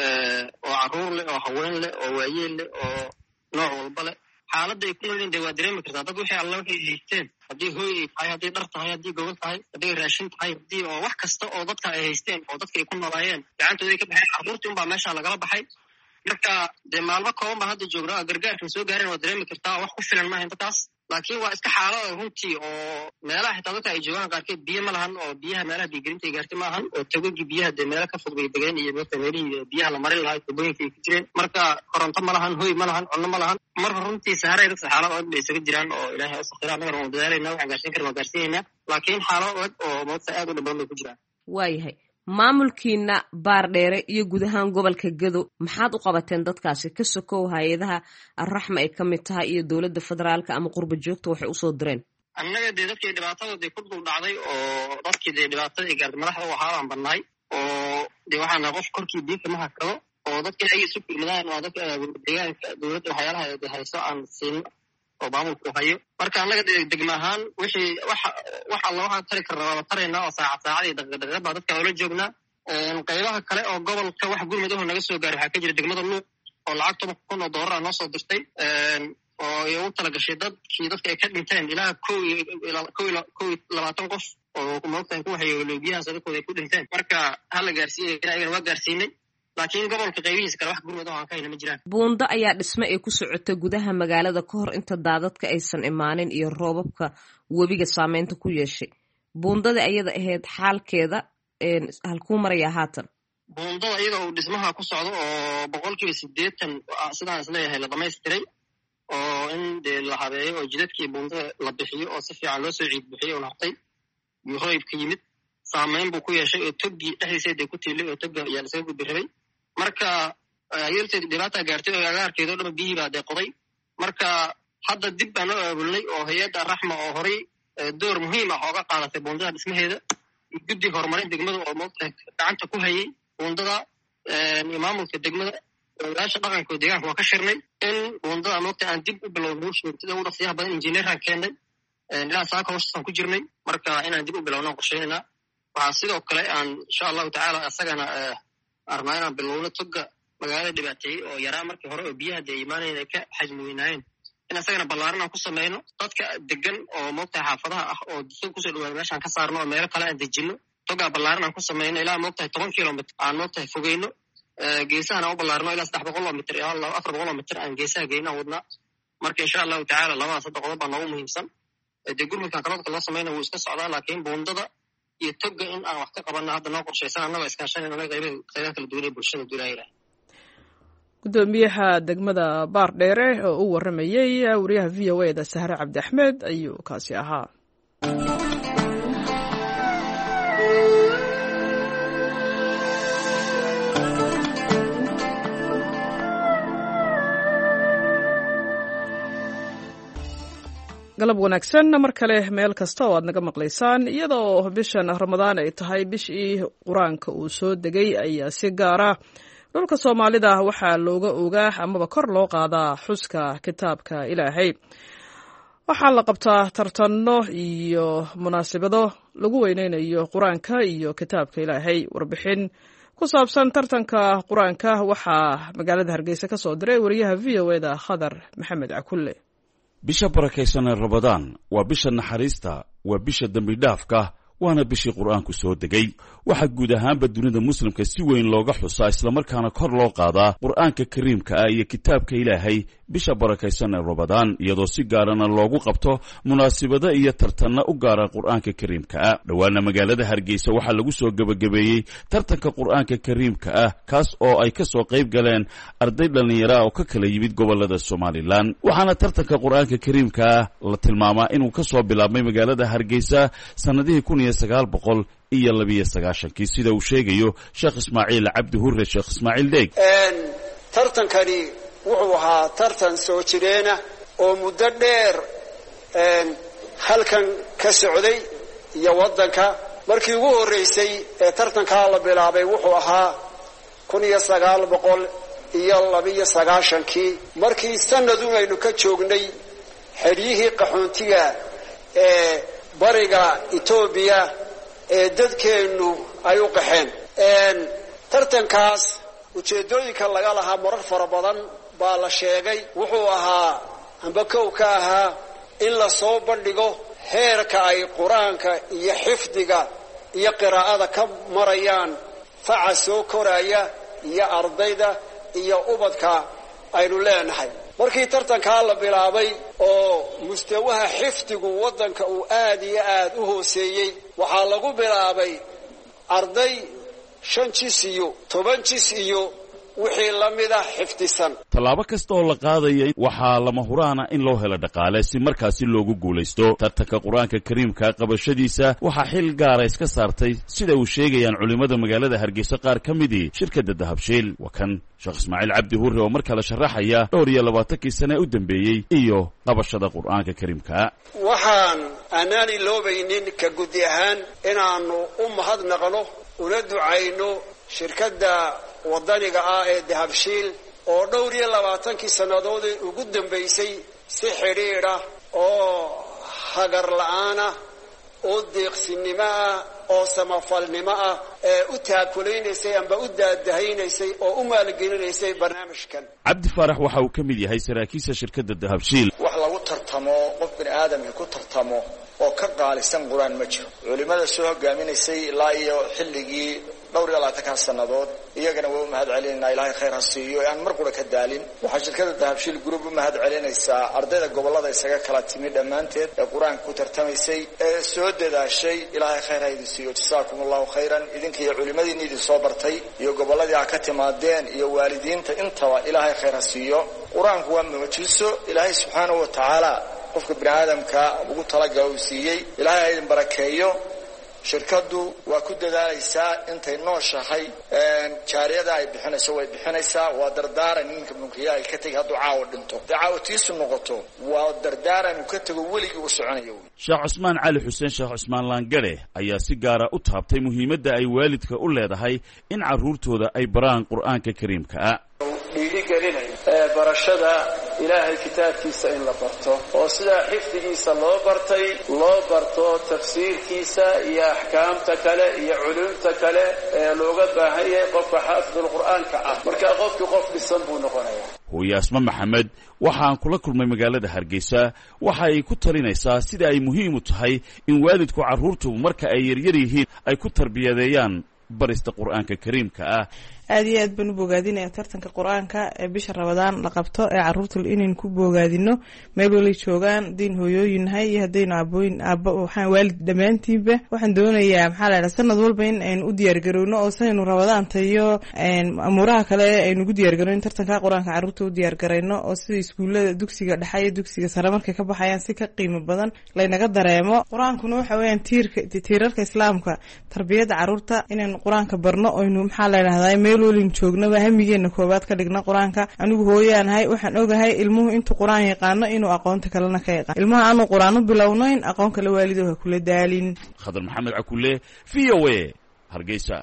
oo caruur leh oo haween leh oo waayeel leh oo nooc walba leh. xaaladda ay ku nool yihiin dee waa dareemi kartaa. dad wixii alla waxay haysteen, haddii hooy ay tahay, haddii dhar tahay, haddii gobol tahay, haddii raashin tahay, haddii oo wax kasta oo dadka ay haysteen oo dadka ay ku noolaayeen gacantooda ay ka baxeen. carruurtii unbaa meesha lagala baxay. marka dee maalmo kooban baa hadda joognaa gargaarkan soo gaarin waa dareemi kartaa. wax ku filan maahan dadkaas, laakiin waa iska xaalada runtii oo meelaha xitaa dadka ay joogaan qaarkeed biyo ma lahan oo biyaha meelaha biyogelinta ay gaartay maahan oo togagii biyaha dee meelo ka fog bay degeen iyo dadka meelihii biyaha la marin lahaa tubooyinka ay ku jireen. marka koronto ma lahan, hoy ma lahan, cunno ma lahan. marka runtii saharay dadka xaalad adag bay isaga jiraan oo ilaahay u sakhira. annagana waan dadaalayna, waxaan gaarsiin karin waan gaarsiinaynaa, laakiin xaalado adag oo moogta aad u dhaban bay ku jiraan. waayahay maamulkiina Baardheere iyo guud ahaan gobolka Gedo maxaad u qabateen dadkaasi ka sokow hay-adaha Arraxma ay ka mid tahay iyo dowladda federaalka ama qurba joogta waxay usoo direen? annaga dee dadkii dhibaatadooda ku dul dhacday oo dadkii dee dhibaatada gaartay madaxda u ahaa baan badnahay oo dee waxaana qof korkii biyo kama hakado oo dadka ay isu kulmadaan waa dadka deegaanka dowladda waxyaalaha ay hayso aan siin oo maamulku hayo. marka annaga degma ahaan wixii waxa waxa loo tari karnaa waa taraynaa oo saacad saacad iyo daqiiqad daqiiqad baa dadka oola joognaa. qaybaha kale oo gobolka wax gurmadaho naga soo gaaray waxaa ka jira degmada Luuq oo lacag toban kun oo doolar ah noo soo dirtay oo ay ugu talagashay dadkii dadka ay ka dhinteen ilaa kow iyo kow iyo labaatan qof oo moogtahay ku waxyeelooy biyahaas dadkooda ay ku dhinteen. marka hala gaarsiiyey ayagana waa gaarsiinay, laakiin gobolka qaybihiisa kale wax gurmad oo aan ka hayna ma jiraan. buundo ayaa dhisme ay ku socotay gudaha magaalada ka hor inta daadadka aysan imaanin iyo roobabka webiga saameynta ku yeeshay. buundada ayada ahayd xaalkeeda halkuu marayaa haatan? buundada iyada uu dhismaha ku socdo oo boqolkiiba siddeetan sidaan isleeyahay la dhamaystiray oo in dee la habeeyo oo jidadkii buundada la bixiyo oo si fiican loo soo ciid bixiyo oo nartay iyo hoybka yimid saameyn buu ku yeeshay oo toggii dhexdiisa dee ku tiilay oo togga ayaa lasaga gudbi rabay. marka ayarteed dhibaata gaartay oo agaarkeeda oo dhan biyihii baa dee qoday. marka hadda dib baan oo aabulnay oo hay-adda Arraxma oo horay door muhiim ah ooga qaadatay buundada dhismaheeda guddi horumarin degmada oo moogtahay gacanta ku hayay buundada iyo maamulka degmada odayaasha dhaqanka oo deegaanka waa ka shirnay in buundada moogtahay aan dib u bilowno sida ugu dhaqsiyaha badan injineeraan keennay ilaa saaka hooshasaan ku jirnay. marka inaan dib u bilowno qorsheynaynaa. waxaa sidoo kale aan insha allahu tacaala isagana arnaa inaan bilowno togga magaalada dhibaateeyey oo yaraa markii hore oo biyaha dee imaanayeen ay ka xajmi weynaayeen in asagana ballaaran aan ku samayno dadka degan oo moogtahay xaafadaha ah oo dusoo kusoo dhawaada meeshaan ka saarno oo meelo kale aan dejinno togaa ballaaran aan ku samayno ilaa moogtahay toban kilomitr aan moogtahay fogeyno geesahana u ballaarno ilaa saddex boqol oo mitr ilaa afar boqol oo mitr aan geesaha geyno aan wadnaa marka insha allahu tacaala labadaas hadda qodob baa noogu muhiimsan dee gurmudkan kaloodka loo samayna wuu iska socdaa laakiin buundada iyo toga in aan wax ka qabanno hadda noo qorshaysan annagoo iskaashanayna qaybaha kala duwan ee bulshada duulaayla gudoomiyaha degmada baardheere oo u waramayey wariyaha v o eda sahre cabdi axmed ayuu kaasi ahaa. galab wanaagsan mar kale meel kasta oo aad naga maqlaysaan iyadoo bishan ramadaan ay tahay bishii qur-aanka uu soo degay ayaa si gaara dhulka soomaalida waxaa looga ogaa amaba kor loo qaadaa xuska kitaabka ilaahay. waxaa la qabtaa tartanno iyo munaasabado lagu weyneynayo qur-aanka iyo kitaabka ilaahay. warbixin ku saabsan tartanka qur-aanka waxaa magaalada hargeysa ka soo diray wariyaha v o eda khadar maxamed cakulle. bisha barakaysan ee ramadaan waa bisha naxariista, waa bisha dembi dhaafka, waana bishii qur'aanku soo degay. waxaa guud ahaanba dunida muslimka si weyn looga xusaa islamarkaana kor loo qaadaa qur'aanka kariimka ah iyo kitaabka ilaahay bisha barakaysan ee ramadaan, iyadoo si gaarana loogu qabto munaasibado iyo tartanna u gaara qur'aanka kariimka ah. dhowaana magaalada hargeysa waxaa lagu soo gebagabeeyey tartanka qur'aanka kariimka ah, kaas oo ay ka soo qayb galeen arday dhallinyara oo ka kala yimid gobolada somalilan. waxaana tartanka qur'aanka kariimka ah la tilmaamaa inuu ka soo bilaabmay magaalada hargeysa sanadihii kun iyo sagaal boqol iyo labiyo sagaashankii, sida uu sheegayo sheekh ismaaciil cabdi hurre. sheekh ismaaciil deeg tartankani wuxuu ahaa tartan soo jireena oo muddo dheer halkan ka socday iyo waddanka. markii ugu horreysay ee tartankaa la bilaabay wuxuu ahaa kun iyo sagaal boqol iyo labiyo sagaashankii, markii sanadun aynu ka joognay xeryihii qaxoontiga ee bariga etoobiya ee dadkeennu ay u qaxeen. tartankaas ujeeddooyinka laga lahaa marar fara badan baa la sheegay. wuxuu ahaa amba kow ka ahaa in la soo bandhigo heerka ay qur-aanka iyo xifdiga iyo qiraa'ada ka marayaan faca soo koraya iyo ardayda iyo ubadka aynu leenahay. markii tartankaa la bilaabay oo mustawaha xifdigu waddanka uu aad iyo aad u hooseeyey, waxaa lagu bilaabay arday shan jis iyo toban jis iyo wixii la mida xifdisan. tallaabo kasta oo la qaadaya waxaa lama huraana in loo helo dhaqaale si markaasi loogu guulaysto. tartanka qur-aanka kariimka qabashadiisa waxaa xil gaara iska saartay, sida uu sheegayaan culimmada magaalada hargeysa qaar ka midii shirkadda dahabshiil. waa kan sheekh ismaaciil cabdi hurre oo mar kale sharaxaya dhowr iyo labaatankii sane u dambeeyey iyo qabashada qur-aanka kariimka. waxaan aanaan iloobaynin ka gudi ahaan inaannu u mahadnaqno una ducayno shirkadda waddaniga ah ee dahabshiil oo dhowr iyo labaatankii sannadoodii ugu dambaysay si xidhiidha oo hagar la'aana oo deeqsinimo ah oo samafalnimo ah ee u taakulaysay amba u daadahaynaysay oo u maalgelinaysay barnaamijkan. cabdi faarax waxa uu ka mid yahay saraakiisha shirkadda dahabshiil. wax lagu tartamo qof bini aadamka ku tartamo oo ka qaalisan qur-aan ma jiro. culimada soo hogaaminaysay ilaa iyo xilligii dhowr iyo labaatankaa sannadood iyagana waa u mahad celinaynaa, ilaahay khayr ha siiyo ee aan mar qura ka daalin. waxaa shirkada dahabshiil group u mahad celinaysaa ardayda gobollada isaga kala timi dhammaanteed ee qur-aanka ku tartamaysay ee soo dadaashay. ilaahay khayr ha idin siiyo, jasaakum allahu khayran. idinka iyo culimadiinni idin soo bartay iyo gobolladii ha ka timaadeen iyo waalidiinta intaba ilaahay khayr ha siiyo. qur-aanku waa mucjiso ilaahay subxaanahu wa tacaala qofka bini aadamka ugu talagala uu siiyey. ilaahay ha idin barakeeyo. shirkaddu waa ku dadaalaysaa intay nooshahay. jaariyada ay bixinayso way bixinaysaa. waa dardaaran ninka mulkiyaha ay ka tegi hadduu caawo dhinto, hadday caawo tiisu noqoto waa dardaaran uu ka tego weligii u soconayo. sheekh cusmaan cali xuseen sheekh cusmaan laangare ayaa si gaara u taabtay muhiimadda ay waalidka u leedahay in carruurtooda ay baraan qur'aanka kariimka ah. dhiirigelinayo barashada ilaahay kitaabkiisa in la barto oo sidaa xifdigiisa loo bartay loo barto tafsiirkiisa iyo axkaamta kale iyo culuumta kale ee looga baahan yahay qofka xaafidul qur'aanka ah markaa qofkii qof dhisan buu noqonayaa. hooye asma maxamed waxaan kula kulmay magaalada hargeysa waxa ay ku talinaysaa sida ay muhiim u tahay in waalidku carruurtu marka ay yaryar yihiin ay ku tarbiyadeeyaan barista qur'aanka kariimka ah. aad iyo aad baan u bogaadinaya tartanka qur-aanka ee bisha rabadaan la qabto ee carruurta inaynu ku bogaadino meel walay joogaan hadayn hooyooyin nahay iyo haddaynu aabooyin aaba waxaan waalid dhammaantiinba waxaan doonayaa maxaa la dhaha sanad walba in aynu u diyaargarowno oo saynu rabadaanta iyo amuuraha kale aynu ugu diyaargarowno in tartanka qur-aanka carruurta u diyaargarayno oo sida iskuullada dugsiga dhexe iyo dugsiga sare markay ka baxayaan si ka qiimo badan laynaga dareemo. qur-aankuna waxa weeyaan tiirka tiirarka islaamka tarbiyadda carruurta inaynu qur-aanka barno oynu maxaa la dhahdaa lin joognaba hamigeena koobaad ka dhigna qur-aanka. anigu hooyaanahay waxaan ogahay ilmuhu intuu qur-aan yaqaano inuu aqoonta kalena ka yaqaan. ilmaha aanu qur-aan u bilownayn aqoon kale waalido ha kula daalin. khadar maxamed cakule v o a hargeysa.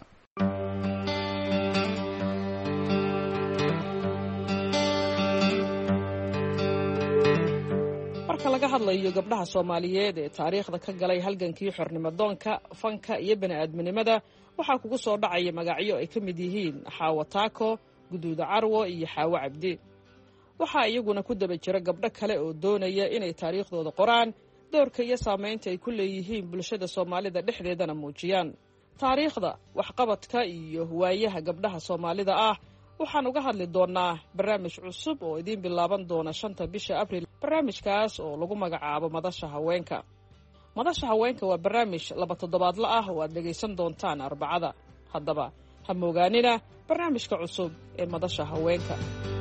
marka laga hadlayo gabdhaha Soomaaliyeed ee taariikhda ka galay halgankii xornimo-doonka, fanka iyo bani'aadminimada waxaa kugu soo dhacaya magacyo ay ka mid yihiin Xaawo Taako, Guduuda Carwo iyo Xaawo Cabdi. waxaa iyaguna ku daba jira gabdho kale oo doonaya inay taariikhdooda qoraan, doorka iyo saamaynta ay ku leeyihiin bulshada Soomaalida dhexdeedana muujiyaan. taariikhda, waxqabadka iyo waayaha gabdhaha Soomaalida ah waxaan uga hadli doonaa barnaamij cusub oo idiin bilaaban doona shanta bisha Abriil. barnaamijkaas oo lagu magacaabo Madasha Haweenka. madasha haweenka waa barnaamij laba toddobaadle ah oo aad dhegaysan doontaan Arbacada. haddaba ha moogaanina barnaamijka cusub ee Madasha Haweenka.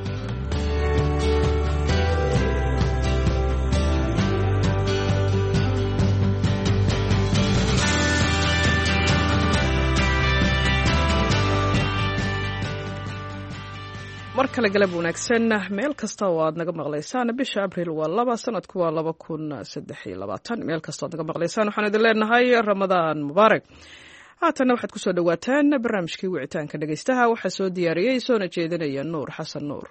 mar kale galab wanaagsan meel kasta oo aad naga maqlaysaan. bisha Abriil waa laba, sanadku waa laba kun saddex iyo labaatan. meel kasta aad naga maqlaysaan waxaan idin leenahay Ramadaan Mubaarak. haatana waxaad ku soo dhawaataan barnaamijkii wicitaanka dhegaystaha. waxaa soo diyaariyey soona jeedinaya Nuur Xasan Nuur.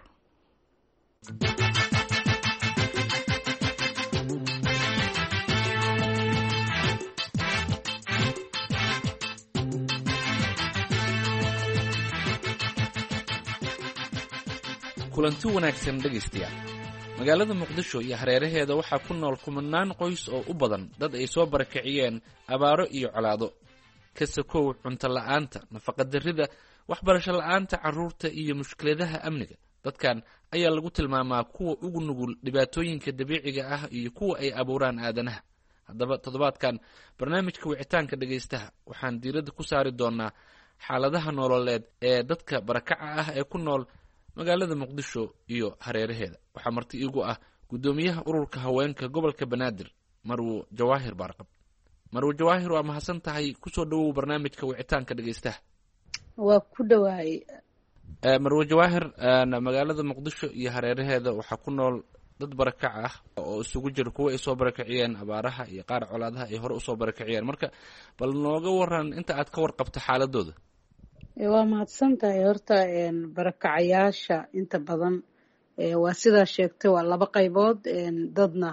kulanti wanaagsan dhegaystayaal. magaalada Muqdisho iyo hareeraheeda waxaa ku nool kumanaan qoys oo u badan dad ay soo barakiciyeen abaaro iyo colaado, ka sakow cunto la'aanta, nafaqa darrida, waxbarasho la'aanta carruurta iyo mushkiladaha amniga. dadkan ayaa lagu tilmaamaa kuwa ugu nugul dhibaatooyinka dabiiciga ah iyo kuwa ay abuuraan aadanaha. haddaba toddobaadkan barnaamijka wicitaanka dhegaystaha waxaan diiradda ku saari doonaa xaaladaha nololeed ee dadka barakaca ah ee ku nool magaalada Muqdisho iyo hareeraheeda. waxaa marti iigu ah gudoomiyaha ururka haweenka gobolka Banaadir, Marwo Jawaahir Barqab. Marwo Jawaahir, waa mahadsan tahay. kusoo dhawow barnaamijka wicitaanka dhegaystaha. waa ku dhawaay. Marwo Jawaahir, magaalada Muqdisho iyo hareeraheeda waxaa ku nool dad barakac ah oo isugu jira kuwa ay soo barakaciyeen abaaraha iyo qaar colaadaha ay hore usoo barakaciyeen. marka bal nooga waran inta aad ka warqabto xaaladooda. waa mahadsan tahay. horta barakacayaasha inta badan waa sidaa sheegtay waa laba qaybood. dadna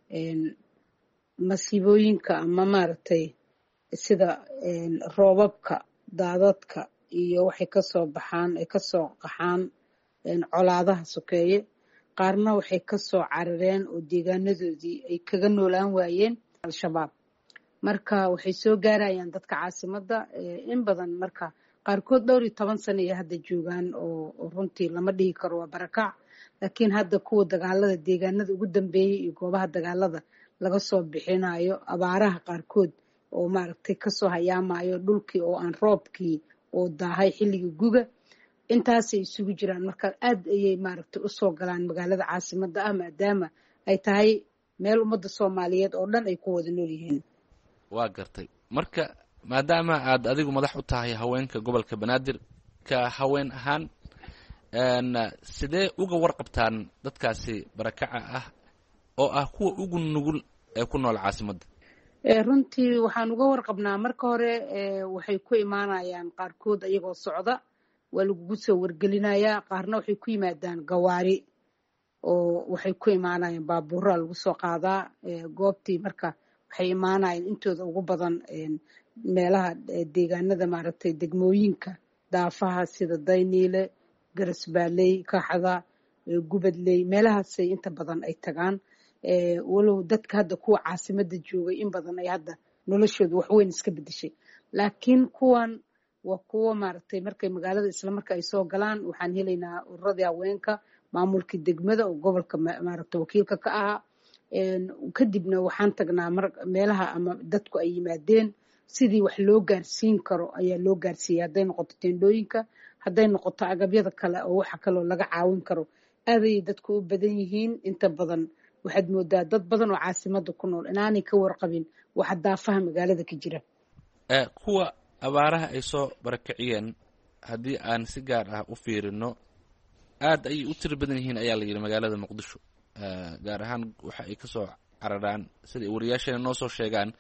masiibooyinka ama maaragtay sida roobabka, daadadka iyo waxay kasoo baxaan ay kasoo qaxaan colaadaha sokeeye. qaarna waxay kasoo carareen oo deegaanadoodii ay kaga noolaan waayeen al-shabaab. marka waxay soo gaarayaan dadka caasimadda in badan. marka qaarkood dhowr iyo toban sano iyo hadda joogaan oo runtii lama dhihi karo waa barakac. laakiin hadda kuwa dagaalada deegaanada ugu dambeeyey iyo goobaha dagaalada laga soo bixinayo, abaaraha qaarkood oo maaragtay kasoo hayaamayo dhulkii oo aan roobkii oo daahay xilligii guga, intaasay isugu jiraan. marka aad ayay maaragtay usoo galaan magaalada caasimadda ah maadaama ay tahay meel ummadda Soomaaliyeed oo dhan ay ku wada nool yihiin. waa gartay. marka maadaama aad adigu madax u tahay haweenka gobolka Banaadir, ka haween ahaan sidee uga warqabtaan dadkaasi barakaca ah oo ah kuwa ugu nugul ee ku nool caasimadda? runtii waxaan uga warqabnaa marka hore waxay ku imaanayaan qaarkood ayagoo socda, waa lagugu soo wargelinayaa. qaarna waxay ku yimaadaan gawaari oo waxay ku imaanayeen baabuura lagu soo qaadaa goobtii marka waxay imaanayeen intooda ugu badan meelaha deegaanada maaragtay degmooyinka daafaha sida dayniile garasbaaley kaxda gubadley meelahaasay inta badan ay tagaan walow dadka hadda kuwa caasimada joogay in badan ay hadda noloshooda waxweyn iska bedeshay laakiin kuwan waa kuwo maaragtay markay magaalada isla marka ay soo galaan waxaan helaynaa ururadii haweenka maamulkii degmada oo gobolka maaragtay wakiilka ka ahaa kadibna waxaan tagnaa meelaha ama dadku ay yimaadeen sidii wax loo gaarsiin karo ayaa loo gaarsiiyay hadday noqoto teendhooyinka hadday noqoto agabyada kale oo waxa kaloo laga caawin karo aadayay dadku u badan yihiin inta badan waxaad moodaa dad badan oo caasimada ku nool inaanay ka warqabin waxa daafaha magaalada ka jira kuwa abaaraha ay soo barakiciyeen haddii aan si gaar ah u fiirino aad ayay u tiro badan yihiin ayaa la yidhi magaalada muqdisho gaar ahaan waxa ay kasoo cararaan sida wariyaasheena noo soo sheegaan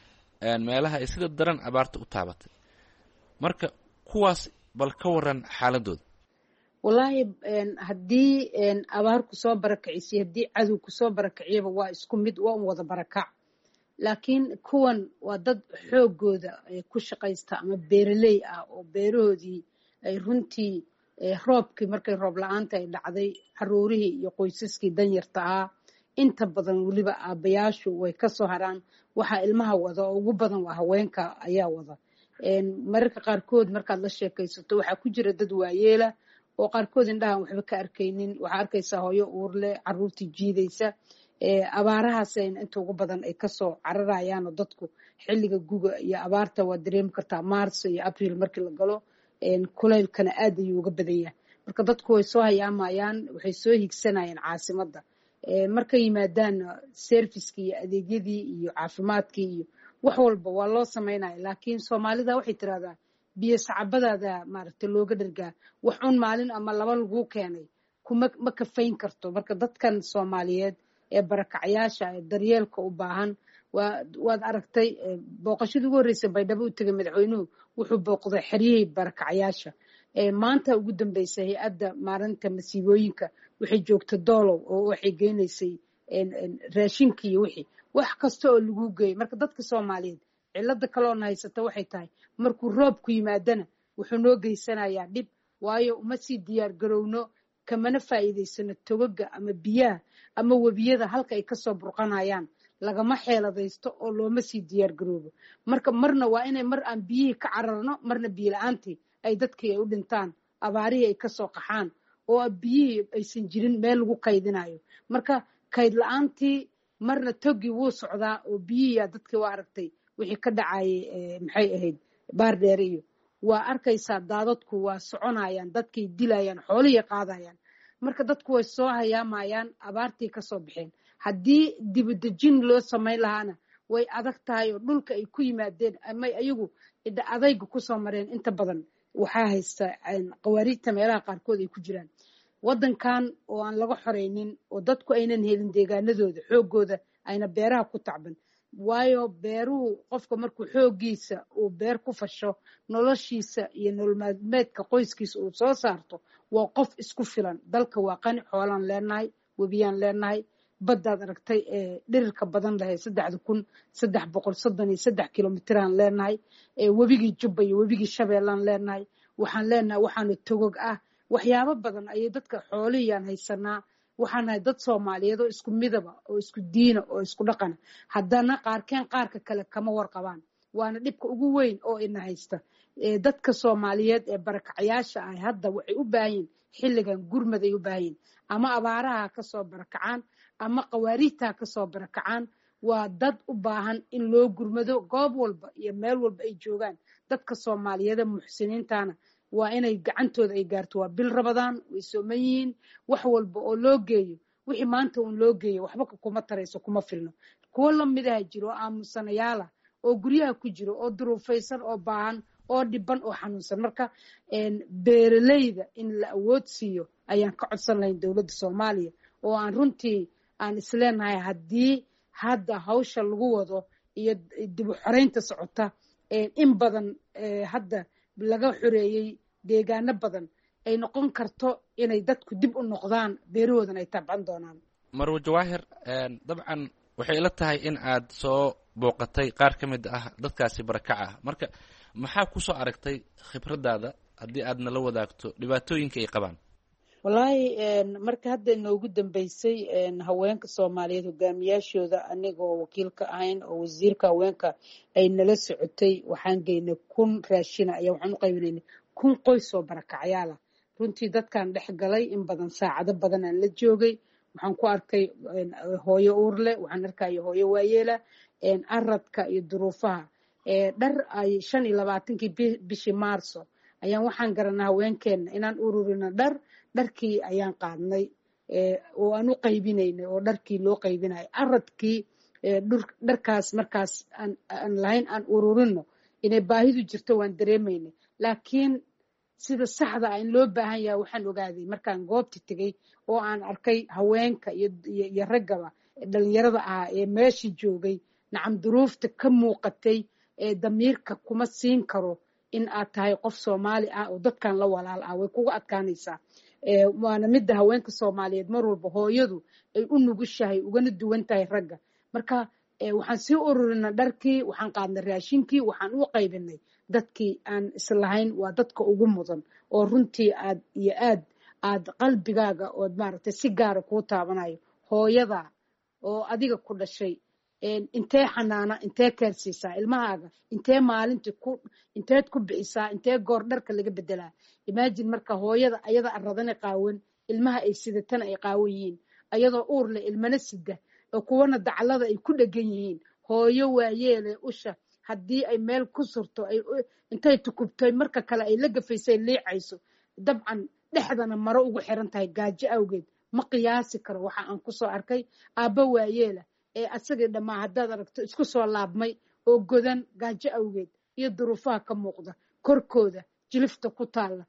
meelaha ay sida daran abaarta u taabatay marka kuwaas bal ka waran xaaladooda wallaahi haddii abaar kusoo barakicisiy haddii cadow kusoo barakiciyaba waa isku mid waa un wada barakac laakiin kuwan waa dad xoogooda ku shaqaysta ama beeraley ah oo beerahoodii ay runtii roobkii markay roob la-aanta ay dhacday caruurihii iyo qoysaskii danyarta ahaa inta badan weliba aabbayaashu way kasoo haraan waxaa ilmaha wada oo ugu badan waa haweenka ayaa wada mararka qaarkood markaad la sheekaysato waxaa ku jira dad waayeela oo qaarkood indhahan waxba ka arkaynin waxaa arkaysaa hooyo uurle caruurtii jiidaysa abaarahaasayna inta ugu badan ay kasoo cararayaanoo dadku xilliga guga iyo abaarta waa dareemi kartaa maarso iyo abril markii la galo kulaylkana aad ayuu uga badan yahay marka dadku way soo hayaamayaan waxay soo higsanayeen caasimada markay yimaadaanna servicekii iyo adeegyadii iyo caafimaadkii iyo wax walba waa loo samaynaya laakiin soomaalida waxay tirahdaa biyo sacabadaada maaragtay looga dhargaa wax un maalin ama laba laguu keenay kuma ma kafayn karto marka dadkan soomaaliyeed ee barakacayaasha ee daryeelka u baahan waad aragtay booqashadii ugu horreysay baydhabo u tegay madaxweynuhu wuxuu booqday xeryihii barakacayaasha maanta ugu dambeysay hay-adda maalinta masiibooyinka waxay joogta doolow oo waxay geynaysay raashinkii iyo wixii wax kasta oo lagu geeyay marka dadka soomaaliyeed cilada kaloona haysata waxay tahay markuu roobku yimaadana wuxuu noo geysanayaa dhib waayo uma sii diyaar garowno kamana faa'iidaysano togaga ama biyaha ama webiyada halka ay kasoo burqanayaan lagama xeeladaysto oo looma sii diyaar garoobo marka marna waa inay mar aan biyihii ka cararno marna biyo la-aantii ay dadkii ay u dhintaan abaarihii ay kasoo qaxaan oo biyihii aysan jirin meel lagu kaydinayo marka kayd la-aantii marna togii wuu socdaa oo biyihii dadkii waa aragtay wixii ka dhacayay maxay ahayd baardheere iyo waa arkaysaa daadadku waa soconayaan dadkay dilayaan xoolihii qaadayaan marka dadku way soo hayaamayaan abaartii kasoo baxeen haddii dibadejin loo samayn lahaana way adag tahay oo dhulka ay ku yimaadeen ama ayagu adayga kusoo mareen inta badan waxaa haysta qawaariijta meelaha qaarkood ay ku jiraan wadankan oo aan laga xoreynin oo dadku aynan helin deegaanadooda xoogooda ayna beeraha ku tacban waayo beeruhu qofka markuu xoogiisa uu beer ku fasho noloshiisa iyo nolol maalmeedka qoyskiisa uu soo saarto waa qof isku filan dalka waa qani xoolaan leenahay webiyaan leenahay baddaad aragtay ee dhirirka badan lahay saddexda kun saddex boqol soddon iyo saddex kilomitiraan leenahay webigii jubba iyo webigii shabeellaan leenahay waxaan leenahay waxaana togog ah waxyaabo badan ayay dadka xoolihiyaan haysanaa waxaan nahay dad soomaaliyeed oo isku midaba oo isku diina oo isku dhaqana haddana qaarkeen qaarka kale kama warqabaan waana dhibka ugu weyn oo ina haysta dadka soomaaliyeed ee barakacayaasha ah hadda waxay u baahan yihin xilligan gurmad ay u baahan yihin ama abaaraha kasoo barakacaan ama qawaariijtaa kasoo barakacaan waa dad u baahan in loo gurmado goob walba iyo meel walba ay joogaan dadka soomaaliyeed ee muxsiniintana waa inay gacantooda ay gaarto waa bil rabadaan way sooman yihiin wax walba oo loo geeyo wixii maanta uun loo geeyo waxba kuma tarayso kuma filno kuwo lamidaha jiro oo aamusanayaala oo guryaha ku jiro oo duruufaysan oo baahan oo dhiban oo xanuunsan marka beeraleyda in la awood siiyo ayaan ka codsan lahayn dowladda soomaaliya oo aan runtii aan isleenahay haddii hadda hawsha lagu wado iyo dib u xoreynta socota in badan hadda laga xoreeyey deegaano badan ay noqon karto inay dadku dib u noqdaan beerahoodana ay tabcan doonaan. marwo jawaahir dabcan waxay ila tahay in aad soo booqatay qaar ka mid ah dadkaasi barakaca ah marka maxaa ku soo aragtay khibradaada haddii aad nala wadaagto dhibaatooyinka ay qabaan? wallaahi marka hadda inoogu dambeysay haweenka soomaaliyeed hogaamiyaashooda anigoo wakiilka ahayn oo wasiirka haweenka ay nala socotay waxaan geynay kun raashina ayaa waxaan u qaybinaynay kun qoys oo barakacyaala. runtii dadkan dhex galay in badan saacado badan aan la joogay waxaan ku arkay hooyo uurle, waxaan arkaya hooyo waayeela, aradka iyo duruufaha dhar ay shan iyo labaatankii bishii maarso ayaan waxaan garanaa haweenkeena inaan ururino dhar dharkii ayaan qaadnay oo aan u qaybinaynay oo dharkii loo qaybinayo aradkii dharkaas markaas aan lahayn aan ururino inay baahidu jirto waan dareemaynay laakiin sida saxda ah in loo baahan yahay waxaan ogaaday markaan goobta tegey oo aan arkay haweenka iyo raggaba dhalinyarada ahaa ee meesha joogay nacam duruufta ka muuqatay ee damiirka kuma siin karo in aad tahay qof Soomaali ah oo dadkan la walaal ah way kugu adkaanaysaa. waana midda haweenka Soomaaliyeed mar walba hooyadu ay u nugushahay ugana duwan tahay ragga. marka waxaan sii ururinay dharkii, waxaan qaadnay raashinkii, waxaan u qaybinay dadkii aan islahayn waa dadka ugu mudan oo runtii aad iyo aad aad qalbigaaga oo maaragtay si gaar ku taabanayo hooyada oo adiga ku dhashay intee xanaana intee keersiisaa ilmahaaga intee maalintii ku inteed ku bixisaa intee goor dharka laga bedelaa. imagine marka hooyada ayada aradana qaawan ilmaha ay sidatana ay qaawan yihiin ayadoo uur leh ilmana sida oo kuwana daclada ay ku dhagan yihiin hooyo waayeele usha haddii ay meel ku surto ay intay tukubtay marka kale ay la gafaysay liicayso dabcan dhexdana maro ugu xiran tahay gaajo awgeed ma qiyaasi karo waxa aan ku soo arkay aabba waayeela ee asaga dhamaa haddaad aragto isku soo laabmay oo godan gaajo awgeed iyo duruufaha ka muuqda korkooda jilifta ku taalla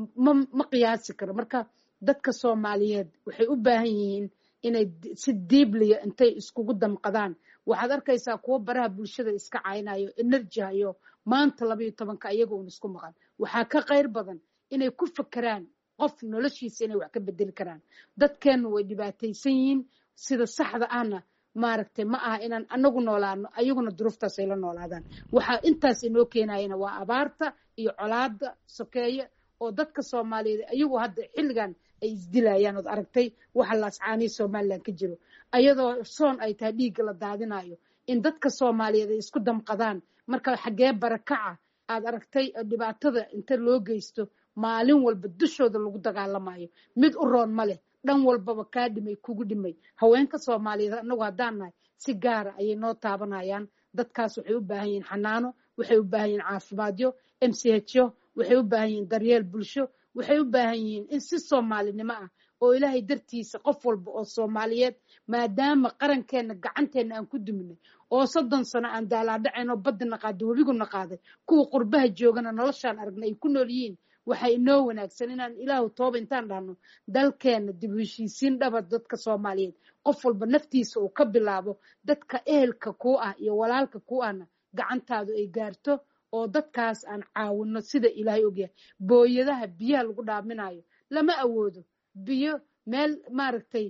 ma qiyaasi karo. marka dadka Soomaaliyeed waxay u baahan yihiin inay si diibliya intay iskugu damqadaan. waxaad arkaysaa kuwa baraha bulshada iska caynayo energy hayo maanta laba iyo tobanka iyaga uun isku maqan. waxaa ka qayr badan inay ku fakeraan qof noloshiisa inay wax ka bedeli karaan. dadkeenu way dhibaataysan yihiin sida saxda ahna maaragtay ma aha inaan anagu noolaano ayaguna duruuftaas ay la noolaadaan. waxaa intaas inoo keenayana waa abaarta iyo colaada sokeeye oo dadka Soomaaliyeed ayagu hadda xilligan ay isdilayaan oo aragtay waxa la ascaanay Soomaaliland ka jiro ayadoo soon ay tahay dhiig la daadinayo in dadka Soomaaliyeed ay isku damqadaan. marka xagee barakaca aad aragtay dhibaatada inta loo geysto maalin walba dushooda lagu dagaalamayo mid u roon ma leh dhan walbaba kaa dhimay kugu dhimay. haweenka Soomaaliyeed anagu haddaan nahay si gaara ayay noo taabanayaan. dadkaas waxay u baahan yihiin xanaano, waxay u baahan yihiin caafimaadyo, M C H yo, waxay u baahan yihiin daryeel bulsho, waxay u baahan yihiin in si Soomaalinimo ah oo Ilaahay dartiisa qof walba oo Soomaaliyeed maadaama qarankeena gacanteena aan ku duminay oo soddon sano aan daalaadhaceen oo badna qaaday wabiguna qaaday kuwa qurbaha joogana noloshaan aragnay ay ku nool yihiin. waxay inoo wanaagsan inaan ilaahu tooba intaan dhahno dalkeena dib u heshiisiin dhaba dadka Soomaaliyeed qof walba naftiisa uu ka bilaabo dadka ehelka ku ah iyo walaalka ku ahna gacantaadu ay gaarto oo dadkaas aan caawino sida Ilaahay ogyahay. booyadaha biyaha lagu dhaaminayo lama awoodo biyo meel maaragtay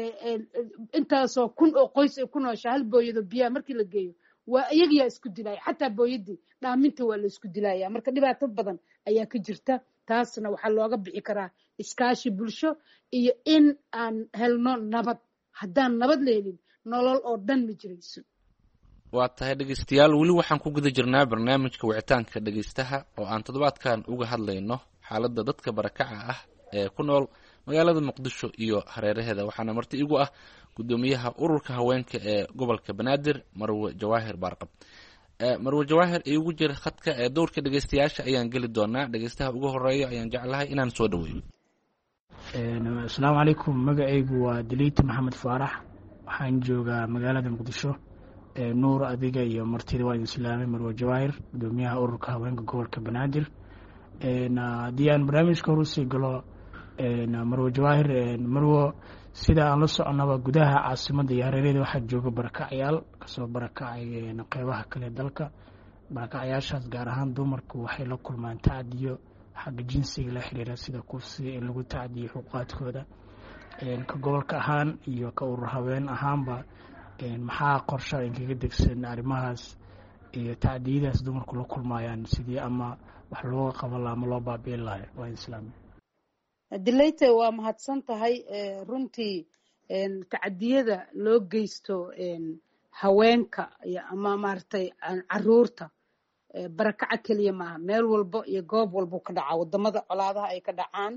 intaasoo kun oo qoys ay ku nooshaa hal booyado biyaha markii la geeyo waa iyagiyaa isku dilaya xataa booyadii dhaaminta waa la isku dilaya. marka dhibaato badan ayaa ka jirta. taasna waxaa looga bixi karaa iskaashi bulsho iyo in aan helno nabad. haddaan nabad la helin nolol oo dhan ma jirayso. waa tahay dhegeystayaal weli waxaan ku guda jirnaa barnaamijka wicitaanka dhegeystaha oo aan toddobaadkan uga hadlayno xaaladda dadka barakaca ah ee ku nool magaalada Muqdisho iyo hareeraheeda. waxaana marti igu ah gudoomiyaha ururka haweenka ee gobolka Banaadir Marwo Jawaahir Baarqab. Marwo Jawaahir igu jira khadka ee doorka dhegeystayaasha ayaan geli doonaa. dhegeystaha ugu horeeya ayaan jeclahay inaan soo dhaweeyo. assalaamu calaykum, magacaygu waa Daliita Maxamed Faarax, waxaan joogaa magaalada Muqdisho. nuur adiga iyo martida waa islaamay Marwo Jawaahir gudoomiyaha ururka haweenka gobolka Banaadir. haddii aan barnaamijka horusii galo Marwo Jawaahir, Marwo sida aan la soconaba gudaha caasimadda iyo hareeraheeda waxaa jooga barakacyaal kasoo barakacay qeybaha kale dalka. barakacyaashaas gaar ahaan dumarku waxay la kulmaan tacdiyo xagga jinsiga la xiriira sida kufsiga in lagu tacdiyo xuquuqaadkooda ka gobolka ahaan iyo ka urur haween ahaanba maxaa qorsha inkaga degsan arrimahaas iyo tacdiyadaas dumarku la kulmayaan sidii ama wax looga qaban lahaa ama loo baabi'in lahaa waa islaami dilayte waa mahadsan tahay runtii tacdiyada loo geysto haweenka ama maaragtay caruurta barakaca keliya maaha meel walbo iyo goob walbo ka dhacaa wadamada colaadaha ay ka dhacaan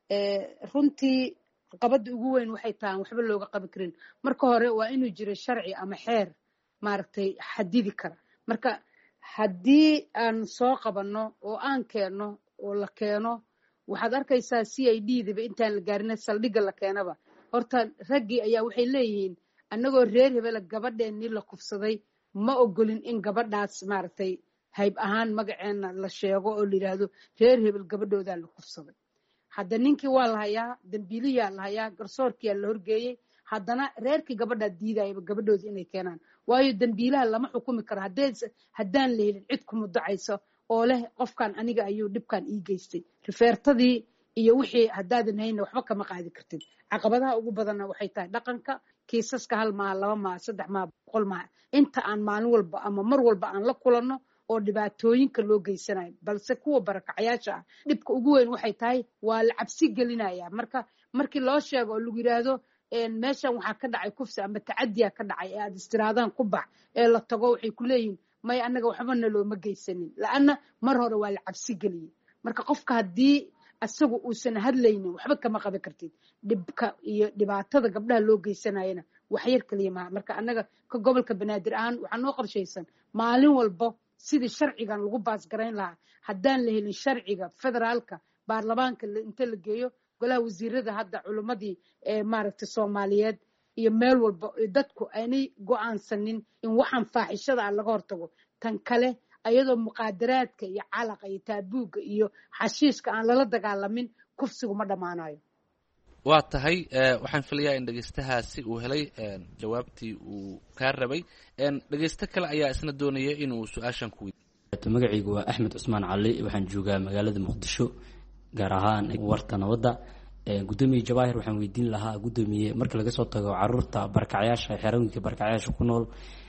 runtii qabada ugu weyn waxay tahay waxba looga qaban karin marka hore waa inuu jiro sharci ama xeer maaragtay xadidi kara marka haddii aan soo qabanno oo aan keenno oo la keeno waxaad arkaysaa c i d daba intaan la gaarina saldhigga la keenaba horta raggii ayaa waxay leeyihiin annagoo reer hebela gabadheennii la kufsaday ma ogolin in gabadhaas maaragtay hayb ahaan magaceena la sheego oo la yidhaahdo reer hebel gabadhoodaa la kufsaday hadda ninkii waa la hayaa dambiiliyaa la hayaa garsoorkiyaa la horgeeyey haddana reerkii gabadhaa diidayaba gabadhooda inay keenaan waayo dambiilaha lama xukumi karo haddaan la helin cid ku mudacayso oo leh qofkan aniga ayuu dhibkan ii geystay rifeertadii iyo wixii haddaadan hayna waxba kama qaadi kartid caqabadaha ugu badanna waxay tahay dhaqanka kiisaska hal maaha laba maaha saddex maaha boqol maaha inta aan maalin walba ama mar walba aan la kulanno oo dhibaatooyinka loo geysanayo balse kuwa barakacayaasha ah dhibka ugu weyn waxay tahay waa la cabsi gelinaya marka markii loo sheego oo lagu yidhaahdo meeshan waxaa ka dhacay kufsi ama tacadiya ka dhacay ee aad istiraadaan ku bax ee la tago waxay ku leeyihin may annaga waxbana looma geysanin la-anna mar hore waa la cabsi geliyey marka qofka haddii asagu uusan hadlaynin waxba kama qaban kartid dhibka iyo dhibaatada gabdhaha loo geysanayana waxyar kaliya maha marka annaga ka gobolka banaadir ahaan waxaa noo qorshaysan maalin walbo sidii sharcigan lagu baasgarayn lahaa haddaan la helin sharciga federaalka baarlamaanka inta la geeyo golaha wasiirada hadda culimmadii maaragtay soomaaliyeed iyo meel walba dadku aanay go'aansanin in waxaan faaxishada ah laga hortago tan kale ayadoo muqaadaraadka iyo calaqa iyo taabuugga iyo xashiishka aan lala dagaalamin kufsigu ma dhammaanayo waa tahay waxaan filayaa in dhegeystahaasi uu helay jawaabtii uu kaa rabay dhegeysto kale ayaa isna doonaya inuu su-aashan ku weydiiyo magacaygu waa axmed cusmaan cali waxaan joogaa magaalada muqdisho gaar ahaan warta nabadda gudoomiye jawaahir waxaan weydiin lahaa gudoomiye marka laga soo tago caruurta barakacayaasha xerooyinka barakacayaasha ku nool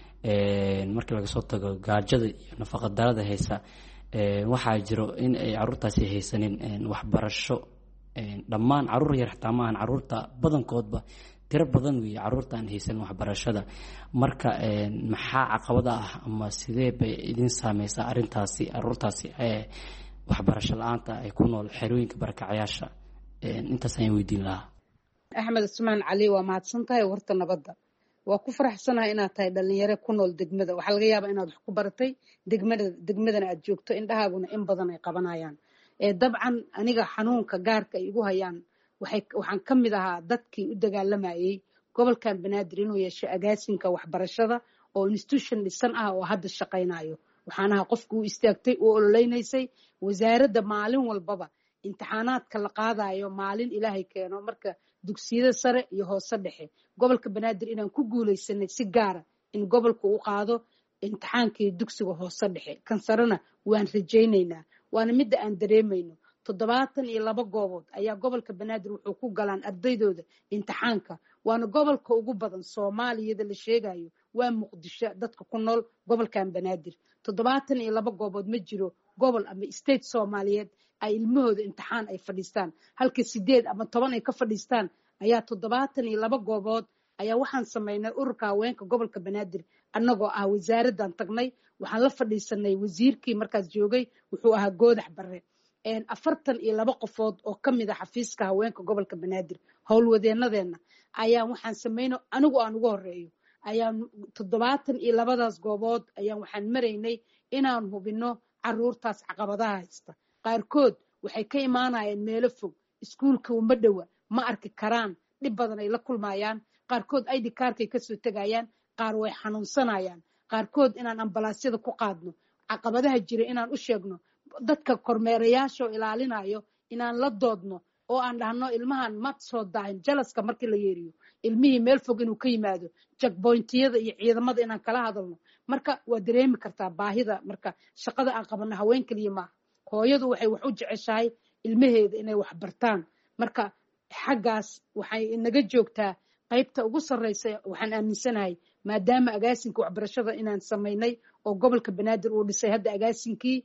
marka laga soo tago gaajada iyo nafaqa darada haysa waxaa jiro in ay caruurtaasi haysanin waxbarasho dhammaan caruur yar xataa maahan caruurta badankoodba tiro badan weeye caruurta aan haysanin waxbarashada marka maxaa caqabada ah ama sidee bay idin saameysaa arrintaasi caruurtaasi waxbarasho la-aanta ay ku nool xerooyinka barakacayaasha intaas ayaan weydiin lahaa axmed cusmaan cali waa mahadsan tahay warta nabadda waa ku faraxsanahay inaad tahay dhalinyaro ku nool degmada waxaa laga yaabaa inaad wax ku baratay degmada degmadana aad joogto indhahaaguna in badan ay qabanayaan dabcan aniga xanuunka gaarka ay igu hayaan waxaan ka mid ahaa dadkii u dagaalamayey gobolkan banaadir inuu yeesho agaasinka waxbarashada oo institution dhisan ah oo hadda shaqaynayo waxaan ahaa qofka u istaagtay oo ololeynaysay wasaaradda maalin walbaba imtixaanaadka la qaadayo maalin ilaahay keeno marka dugsiyada sare iyo hoose dhexe gobolka banaadir inaan ku guulaysanay si gaara in gobolka u qaado imtixaankii dugsiga hoose dhexe kan sarena waan rajaynaynaa waana midda aan dareemayno toddobaatan iyo laba goobood ayaa gobolka banaadir wuxuu ku galaan ardaydooda imtixaanka waana gobolka ugu badan soomaaliyada la sheegayo waa muqdisho dadka ku nool gobolkan banaadir toddobaatan iyo laba goobood ma jiro gobol ama state soomaaliyeed ay ilmahooda imtixaan ay fadhiistaan halka sideed ama toban ay ka fadhiistaan ayaa toddobaatan iyo laba goobood ayaa waxaan samaynay ururka haweenka gobolka banaadir annagoo ah wasaaraddan tagnay waxaan la fadhiisanay wasiirkii markaas joogay wuxuu ahaa goodax barre afartan iyo laba qofood oo ka mid a xafiiska haweenka gobolka banaadir howlwadeenadeena ayaan waxaan samayno anigu aan ugu horeeyo ayaan toddobaatan iyo labadaas goobood ayaan waxaan maraynay inaan hubino caruurtaas caqabadaha haysta qaarkood waxay ka imaanayaan meelo fog iskuulka uma dhowa ma arki karaan dhib badan ay la kulmayaan qaarkood id kaarkay kasoo tegayaan qaar way xanuunsanayaan qaarkood inaan ambalaasyada ku qaadno caqabadaha jira inaan u sheegno dadka kormeerayaashoo ilaalinayo inaan la doodno oo aan dhahno ilmahan ma soo daahin jalaska markii la yeeriyo ilmihii meel fog inuu ka yimaado jakboyntiyada iyo ciidamada inaan kala hadalno marka waa dareemi kartaa baahida marka shaqada aan qabano haween keliya maaha hooyadu waxay wax u jeceshahay ilmaheeda inay wax bartaan marka xaggaas waxay inaga joogtaa qaybta ugu sarreysa waxaan aaminsanahay maadaama agaasinka waxbarashada inaan samaynay oo gobolka banaadir uu dhisay hadda agaasinkii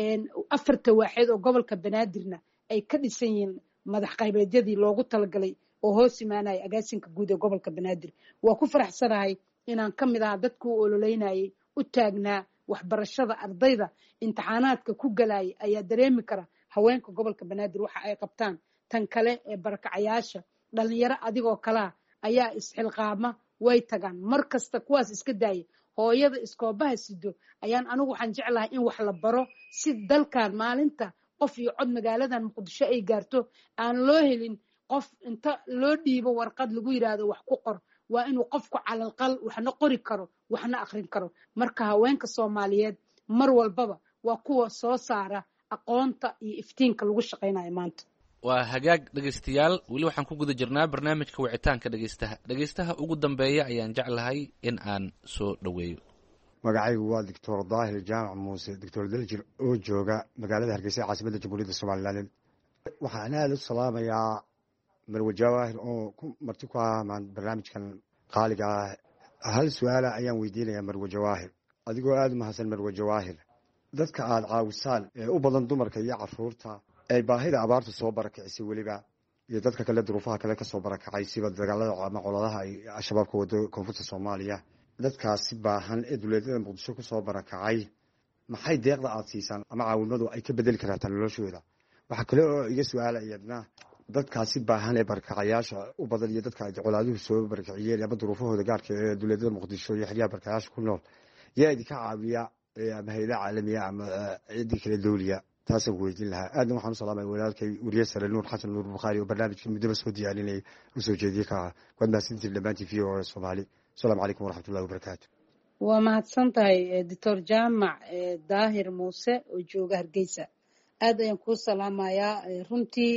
afarta waaxeed oo gobolka banaadirna ay ka dhisan yihiin madax qaybeedyadii loogu talagalay oo hoos imaanaya agaasinka guud ee gobolka banaadir waa ku faraxsanahay inaan ka mid ahaa dadku u ololeynayay u taagnaa waxbarashada ardayda imtixaanaadka ku galayay ayaa dareemi kara haweenka gobolka banaadir waxa ay qabtaan tan kale ee barakacayaasha dhalinyaro adigoo kalaa ayaa isxilqaama way tagaan mar kasta kuwaas iska daaya hooyada iskoobaha sido ayaan anigu waxaan jeclahay in wax la baro si dalkan maalinta qof iyo cod magaaladan muqdisho ay gaarto aan loo helin qof inta loo dhiibo warqad lagu yiraahdo wax ku qor waa inuu qofku calalqal waxna qori karo waxna akhrin karo marka haweenka Soomaaliyeed mar walbaba waa kuwa soo saara aqoonta iyo iftiinka lagu shaqeynayo maanta waa hagaag dhageystayaal weli waxaan ku guda jirnaa barnaamijka wicitaanka dhageystaha dhageystaha ugu dambeeya ayaan jeclahay in aan soo dhaweeyo magacaygu waa doctor daahir jaamac muuse doctor daljir oo jooga magaalada hargeysa caasimadda jamhuuriyadda Soomaaliland waxaan aad u salaamayaa marwe jawaahir oo ku marti ku ah barnaamijkan qaaliga ah hal su'aala ayaan weydiinayaa marwe jawaahir adigoo aad u mahadsan marwe jawaahir dadka aad caawisaan ee u badan dumarka iyo caruurta ay baahida abaartu soo barakicisay weliba iyo dadka kale duruufaha kale ka soo barakacay sida dagaalada ama colaadaha ay al-shabaab ka wado koonfurta Soomaaliya dadkaasi baahan ee dowladda Muqdisho ku soo barakacay maxay deeqda aad siisaan ama caawimadu ay ka bedeli kartaa noloshooda waxa kale oo iga su'aalayadna dadkaasi baahan ee barakacayaasha u badan iyo dadka ay colaaduhu soo barakaciyeen ama duruufahooda gaarka ee dowladda Muqdisho iyo xiriyaha barakacayaasha ku nool yaa idinka caawiya ama hay'adaha caalamiga ama ciidii kale dawliya taasoo weydiin lahaa aadna waxaan u salaamay walaalkay Uriye Sare Nuur Xasan Nuur Bukhari oo barnaamijka midaba soo diyaarinay u soo jeediyay ka wad maasintii dhamaantii v o Soomaali assalaamu calaykum waraxmatullaahi wabarakaatu waa mahadsantahay doctor jaamac daahir muuse oo jooga Hargeysa aad ayaan ku salaamayaa runtii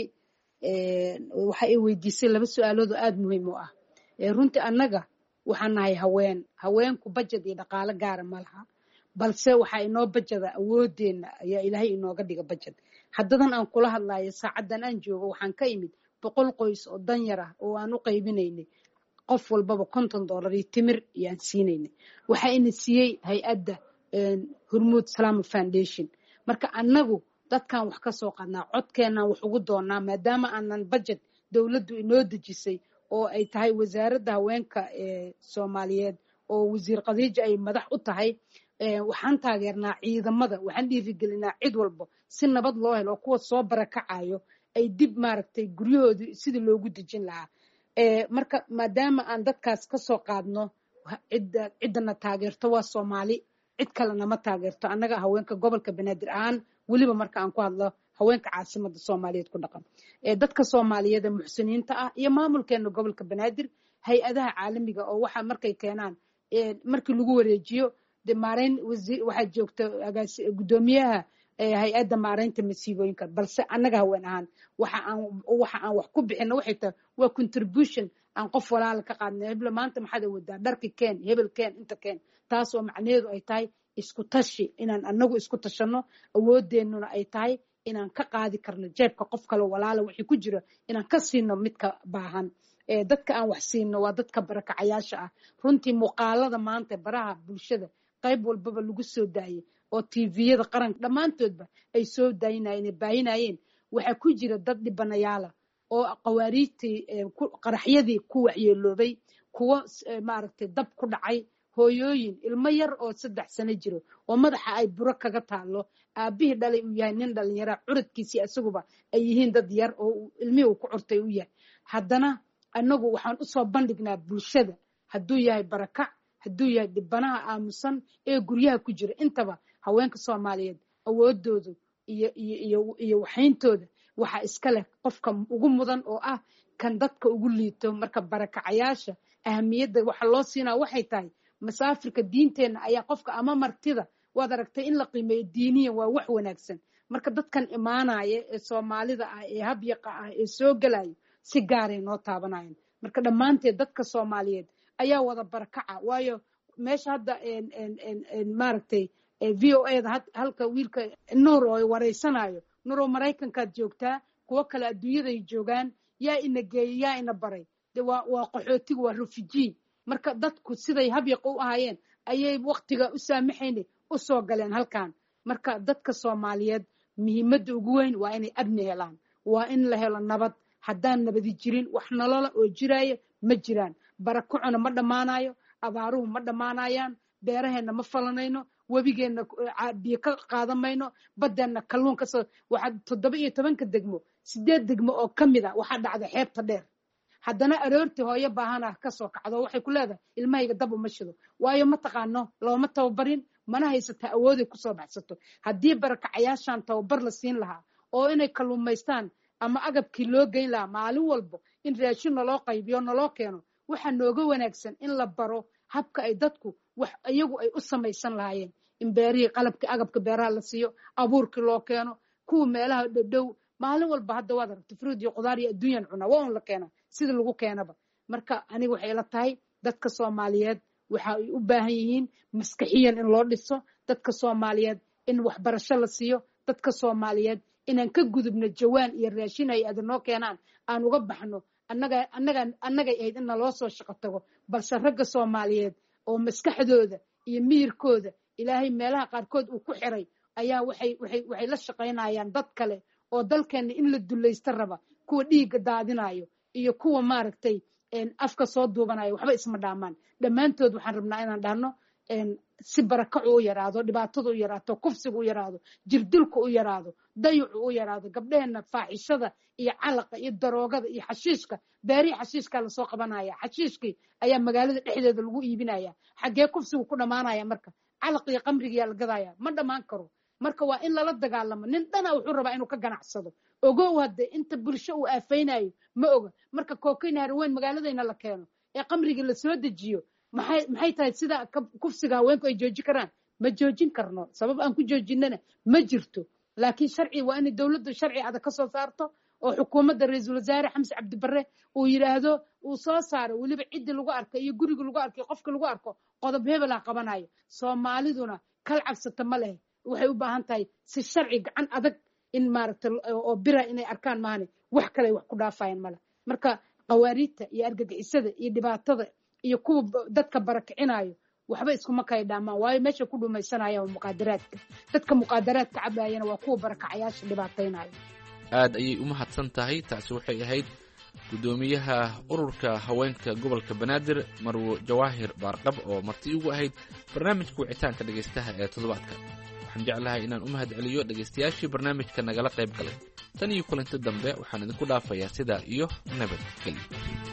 waxa ay weydiisay laba su'aalood oo aad muhiim u ah runtii annaga waxaan nahay haween haweenku budget iyo dhaqaale gaar ma laha balse waxa inoo bajada awoodeena ayaa ilaahay inooga dhiga budget haddadan aan kula hadlayo saacadan aan joogo waxaan ka imid boqol qoys oo danyar ah oo aan u qaybinaynay qof walbaba konton dollar iyo timir ayaan siinaynay waxa ina siiyey hay-adda Hormuud Salaam Foundation marka annagu dadkan wax ka soo qadnaa codkeenan wax ugu doonaa maadaama aanan budget dawladdu inoo dejisay oo ay tahay wasaaradda haweenka ee Soomaaliyeed oo wasiir Khadiija ay madax u tahay waxaan taageernaa ciidamada waxaan dhiirigelinaa cid walba si nabad loo helo kuwa soo barakacayo ay dib maaragtay guryahoodii sidii loogu dejin lahaa marka maadaama aan dadkaas ka soo qaadno cidda ciddana taageerto waa Soomaali cid kalena ma taageerto annaga haweenka gobolka Banaadir ahaan weliba marka aan ku hadlo haweenka caasimadda Soomaaliyeed ku dhaqan dadka Soomaaliyeed ee muxsiniinta ah iyo maamulkeena gobolka Banaadir hay-adaha caalamiga oo waxa markay keenaan markii lagu wareejiyo de maareyn wasiir waxa joogta gudoomiyaha hay-adda maareynta masiibooyinka balse annaga haween ahaan waxa aan waxa aan wax ku bixino waxay tahay waa contribution aan qof walaal ka qaadnay hebel maanta maxaad wadaa dharki keen hebel keen inta keen taas oo macnaheedu ay tahay isku tashi inaan annagu isku tashano awoodeenuna ay tahay inaan ka qaadi karno jeebka qof kale walaal wixii ku jira inaan ka siino midka baahan ee dadka aan wax siino waa dadka barakacayaasha ah runtii muuqaalada maanta baraha bulshada qayb walbaba lagu soo daayay oo T V-yada qaranka dhamaantoodba ay soo daayinayeen baahinayeen waxa ku jira dad dhibanayaal oo qawaariirtii qaraxyadii ku waxyeeloobay kuwa maaragtay dab ku dhacay hooyooyin ilmo yar oo saddex sano jiro oo madaxa ay buro kaga taalo aabihii dhalay uu yahay nin dhalinyaro curadkiisii asaguba ay yihiin dad yar oo ilmihii uu ku curtay u yahay haddana annagu waxaan u soo bandhignaa bulshada hadduu yahay barakac hadduu yahay dhibanaha aamusan ee guryaha ku jira intaba haweenka Soomaaliyeed awoodoodu iyo iyo iyo iyo waxayntooda waxa iska leh qofka ugu mudan oo ah kan dadka ugu liito marka barakacayaasha ahamiyadda waxa loo siinaa waxay tahay masaafirka diinteena ayaa qofka ama martida waad aragtay in la qiimeeyo diiniyan waa wax wanaagsan marka dadkan imaanaya ee Soomaalida ah ee habyaqa ah ee soo galaya si gaar ah noo taabanayaan marka dhamaanteed dadka Soomaaliyeed ayaa wada barakaca waayo meesha hadda een een een maaragtay V O A da halka wiilka Nuur oo wareysanayo Nuur Mareykanka joogtaa kuwo kale adduunyaday joogaan yaa ina geeyey yaa ina baray de waa waa qaxootiga waa refugee marka dadku siday habyaqa u ahaayeen ayay waqtiga u saamaxayna u soo galeen halkan marka dadka Soomaaliyeed muhiimadda ugu weyn waa inay abni helaan waa in la helo nabad haddaan nabadi jirin wax nolol oo jiraya ma jiraan barakacuna ma dhamaanayo abaaruhu ma dhamaanayaan beeraheena ma falanayno webigeena biyo ka qaadamayno badeena kalluun ka soo waxa toddoba iyo toban ka degmo sideed degmo oo kamida waxa dhacda xeebta dheer haddana aroortii hooyo baahan ah ka soo kacdo waxay ku leedahay ilmahayga dab uma shido waayo ma taqaano looma tababarin mana haysata awood ku soo baxsato haddii barakacayaashan tababar la siin lahaa oo inay kalluumaystaan ama agabkii loo geyn lahaa maalin walba in raashin loo qaybiyo naloo keeno waxa nooga wanaagsan in la baro habka ay dadku wax iyagu ay u samaysan lahaayeen in beerihii qalabka agabka beeraha la siiyo abuurkii loo keeno kuwa meelaha dhow maalin walba hadda waad aragtay fruit iyo qudaar iyo adduunyan cuna waa un la keena sida lagu keenaba marka aniga waxay la tahay dadka Soomaaliyeed waxa ay u baahan yihiin maskaxiyan in loo dhiso dadka Soomaaliyeed in waxbarasho la siiyo dadka Soomaaliyeed inaan ka gudubno jawaan iyo raashin ay adanoo keenaan aan uga baxno annaga annaga annaga ahayd in loo soo shaqo tago balse ragga Soomaaliyeed oo maskaxdooda iyo miirkooda ilaahay meelaha qaarkood uu ku xiray ayaa waxay waxay waxay la shaqaynayaan dad kale oo dalkeena in la dulaysta raba kuwa dhiiga daadinayo iyo kuwa maaragtay een afka soo duubanayo waxba isma dhaamaan dhamaantood waxaan rabnaa inaan dhahno een si barakac u yaraado dhibaatada u yaraato kufsiga u yaraado jirdilka u yaraado dayuc u yaraado gabdheena faaxishada iyo calaqa iyo daroogada iyo xashiishka beeri xashiishka la soo qabanaya xashiishkii ayaa magaalada dhexdeeda lagu iibinaya xagee kufsigu ku dhamaanaya marka calaq iyo qamriga yaa la gadaya ma dhamaan karo marka waa in lala dagaalamo nin dhana wuxuu rabaa inuu ka ganacsado ogow hadde inta bulsho uu aafaynayo ma oga marka kookayna harweyn magaaladayna la keeno ee qamriga la soo dejiyo maxay maxay tahay sida kufsiga haweenku ay joojin karaan ma joojin karno sabab aan ku joojinana ma jirto laakiin sharci waa in dawladdu sharci adag ka soo saarto oo xukuumadda ra'iisul wasaare Xamse Cabdi Barre uu yiraahdo uu soo saaro waliba cid lagu arko iyo guriga lagu arko qofka lagu arko qodob hebel ah qabanayo Soomaaliduna kal cabsata ma leh waxay u baahan tahay si sharci gacan adag in maaragtay oo bira inay arkaan maane wax kale wax ku dhaafayaan mala marka qawaariidta iyo argagixisada iyo dhibaatada iyo kuwa dadka barakicinayo waxba iskuma kay dhaamaan waayo meesha ku dhumaysanayaan muqaadaraadka dadka muqaadaraadka cabayana waa kuwa barakacayaasha dhibaataynayo aad ayay u mahadsan tahay taasi waxay ahayd gudoomiyaha ururka haweenka gobolka Banaadir Marwo Jawaahir Baarqab oo marti ugu ahayd barnaamijka wicitaanka dhageystaha ee toddobaadka waxaan jeclahay inaan u mahad celiyo dhageystayaashii barnaamijka nagala qayb galay tan iyo kulanti dambe waxaan idinku dhaafayaa sidaa iyo nabadgelyo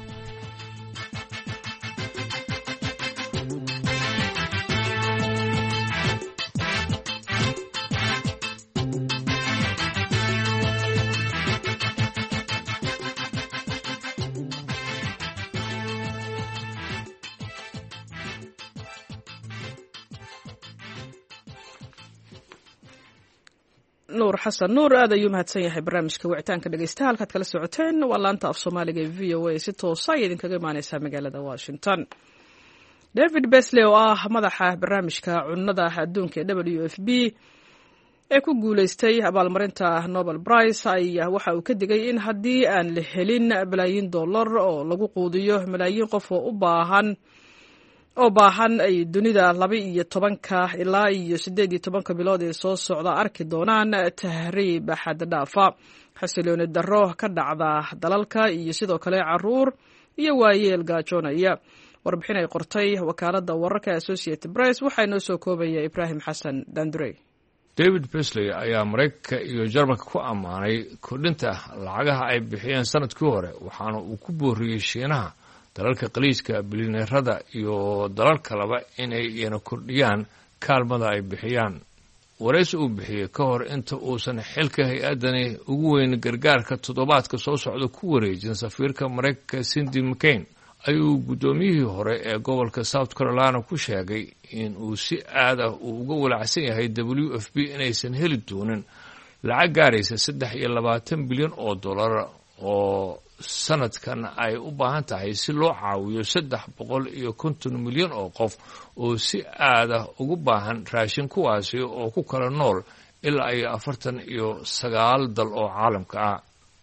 nuur xasan nuur aad ayuu mahadsan yahay barnaamijka wicitaanka dhegeystaha halkaad kala socoteen waa laanta af soomaaliga ee v o a si toosa ay idinkaga imaaneysaa magaalada washington david besley oo ah madaxa barnaamijka cunnada adduunka ee w f b ee ku guuleystay abaalmarinta nobel prize ayaa waxa uu ka digay in haddii aan la helin balaayiin dollar oo lagu quudiyo malaayiin qof oo u baahan oo baahan ay dunida laba iyo tobanka ilaa iyo siddeed iyo tobanka bilood ee soo socda arki doonaan tahriib xad dhaafa xasilooni darro ka dhacda dalalka iyo sidoo kale caruur iyo waayeel gaajoonaya warbixin ay qortay wakaaladda wararka Associated Press waxaa inoo soo koobaya Ibrahim Xasan Dandurey. David Beasley ayaa Mareykanka iyo Jarmalka ku ammaanay kordhinta lacagaha ay bixiyeen sanadkii hore waxaana uu ku booriyey Shiinaha dalalka qaliiska bilineerada iyo dalal kaleba inay iyana kordhiyaan kaalmada ay bixiyaan waraysi uu bixiyey ka hor inta uusan xilka hay-adani ugu weyn gargaarka toddobaadka soo socda ku wareejin safiirka Mareykanka Cindy McCain ayuu guddoomiyihii hore ee gobolka South Carolina ku sheegay in uu si aad ah uu uga walacsan yahay W F P inaysan heli doonin lacag gaaraysa saddex iyo labaatan bilyan oo dollar oo sanadkan ay u baahan tahay si loo caawiyo saddex boqol iyo konton milyan oo qof oo si aad ah ugu baahan raashin kuwaasi oo ku kala nool ilaa iyo afartan iyo sagaal dal oo caalamka ah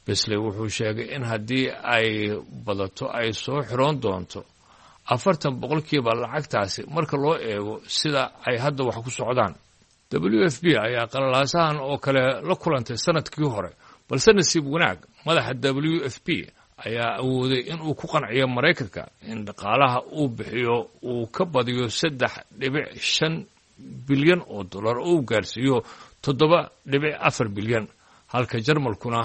besley wuxuu sheegay in haddii ay badato ay soo xiroon doonto afartan boqolkiiba lacagtaasi marka loo eego sida ay hadda wax ku socdaan. w f b ayaa qalalaasahan oo kale la kulantay sanadkii hore, balse nasiib wanaag madaxa w f b ayaa awooday in uu ku qanciyo maraykanka in dhaqaalaha uu bixiyo uu ka badiyo saddex dhibic shan bilyan oo dollar oo uu gaarsiiyo toddoba dhibic afar bilyan, halka jarmalkuna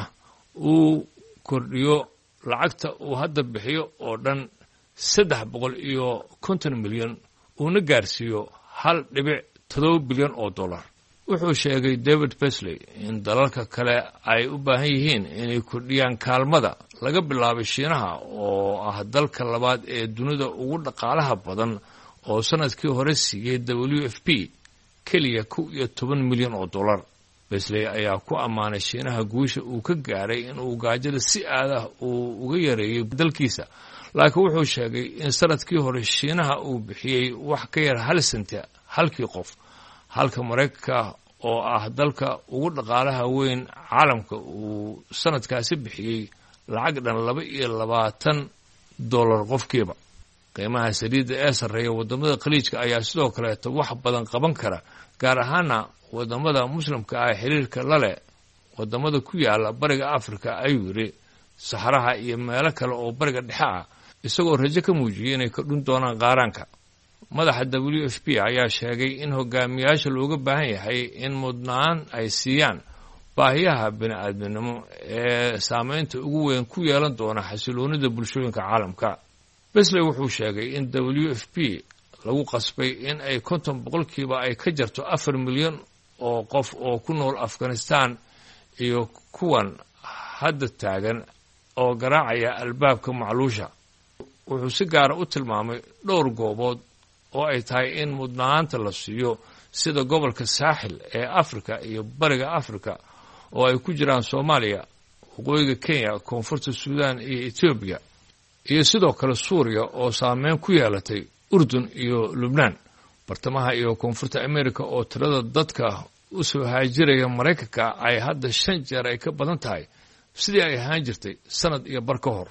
uu kordhiyo lacagta uu hadda bixiyo oo dhan saddex boqol iyo konton milyan uuna gaarsiiyo hal dhibic todoba bilyan oo dollar. wuxuu sheegay david besley in dalalka kale ay u baahan yihiin inay kordhiyaan kaalmada laga bilaabay shiinaha oo ah dalka labaad ee dunida ugu dhaqaalaha badan oo sanadkii hore siiyey w f p keliya kow iyo toban milyan oo dollar. besley ayaa ku ammaanay shiinaha guusha uu ka gaaray inuu gaajada si aadah uu uga yareeyey dalkiisa, laakiin wuxuu sheegay in sanadkii hore shiinaha uu bixiyey wax ka yar hal senti halkii qof, halka maraykanka oo ah dalka ugu dhaqaalaha weyn caalamka uu sanadkaasi bixiyey lacag dhan laba iyo labaatan dollar qofkiiba. qiimaha saliidda ee sarreeya waddamada khaliijka ayaa sidoo kaleeto wax badan qaban kara, gaar ahaana waddamada muslimka ah xiriirka la leh waddamada ku yaala bariga afrika, ayuu yidhi saxaraha iyo meelo kale oo bariga dhexe ah, isagoo rajo ka muujiyey inay ka dhun doonaan qaaraanka. madaxa w f b ayaa sheegay in hogaamiyaasha looga baahan yahay in mudnaan ay siiyaan baahiyaha bini-aadminimo ee saamaynta ugu weyn ku yeelan doona xasiloonida bulshooyinka caalamka. besley wuxuu sheegay in w f b lagu qasbay in ay konton boqolkiiba ay ka jarto afar milyan oo qof oo ku nool afghanistan iyo kuwan hadda taagan oo garaacaya albaabka macluusha. wuxuu si gaara u tilmaamay dhowr goobood oo ay tahay in mudnaanta la siiyo sida gobolka saaxil ee afrika iyo bariga afrika oo ay ku jiraan soomaaliya, waqooyiga kenya, koonfurta suudaan iyo etoobiya, iyo sidoo kale suuriya oo saameyn ku yeelatay urdun iyo lubnaan. bartamaha iyo koonfurta america oo tirada dadka u soo haajiraya maraykanka ay hadda shan jeer ay ka badan tahay sidii ay ahaan jirtay sanad iyo bar ka hor.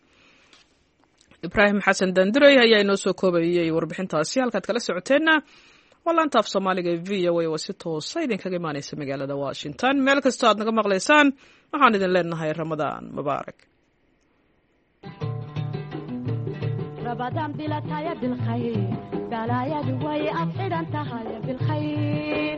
ibraahim xasan danduray ayaa inoo soo koobayey warbixintaasi. halkaad kala socoteenna waa laanta af soomaaliga ee v o a oo si toosa idinkaga imaanaysa magaalada washington. meel kastoo aad naga maqlaysaan waxaan idin leenahay ramadaan mubaarak. رمضان بلا تايا بالخير بلا يا دوي أفعل أنت هاي بالخير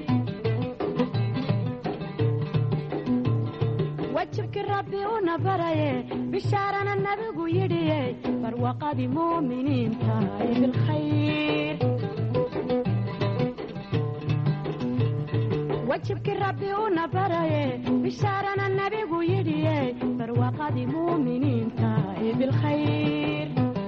وجهك ربي ونبري بشارنا النبي يدي فروقة مؤمنين تاي بالخير وجهك ربي ونبري بشارنا النبي يدي فروقة مؤمنين تاي بالخير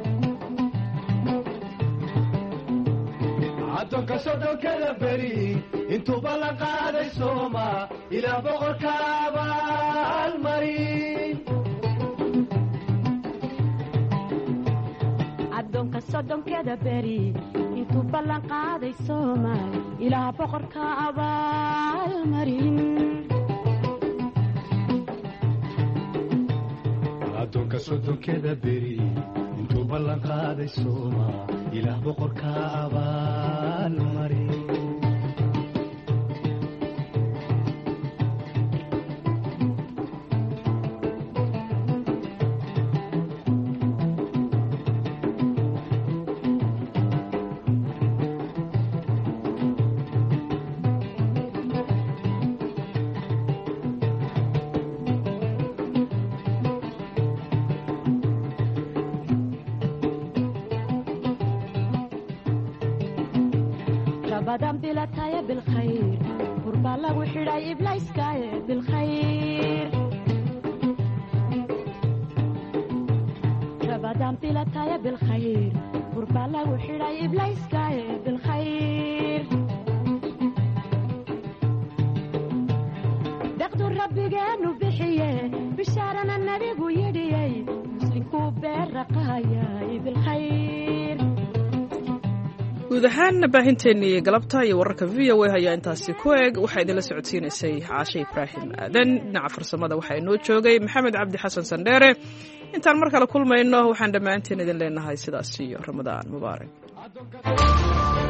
addoonka soddonkada beri intuuba la qaaday sooma ilaa boqorka abaalmarin. addoonka soddonkada beri intuu ballan qaaday soomaal ilaa boqorka abaalmarin. addoonka soddonkada beri intuu ballan qaaday sooma ilaah boqorka abaalmarin. رمضان بلا تايا بالخير قرب الله وحراي إبلايس كايا بالخير. رمضان بلا تايا بالخير قرب الله وحراي إبلايس كايا بالخير. دقدر ربي جانو بحيه بشارنا النبي ويدي مسلم كوبر رقايا بالخير. guud ahaan baahinteennii galabta iyo wararka v o a ayaa intaasi ku eg waxaa idinla socodsiinaysay caashe ibraahim aadan. dhinaca farsamada waxaa inoo joogay maxamed cabdi xasan sandheere. intaan mar kale kulmayno waxaan dhammaanteen idin leenahay sidaas iyo ramadaan mubaarak.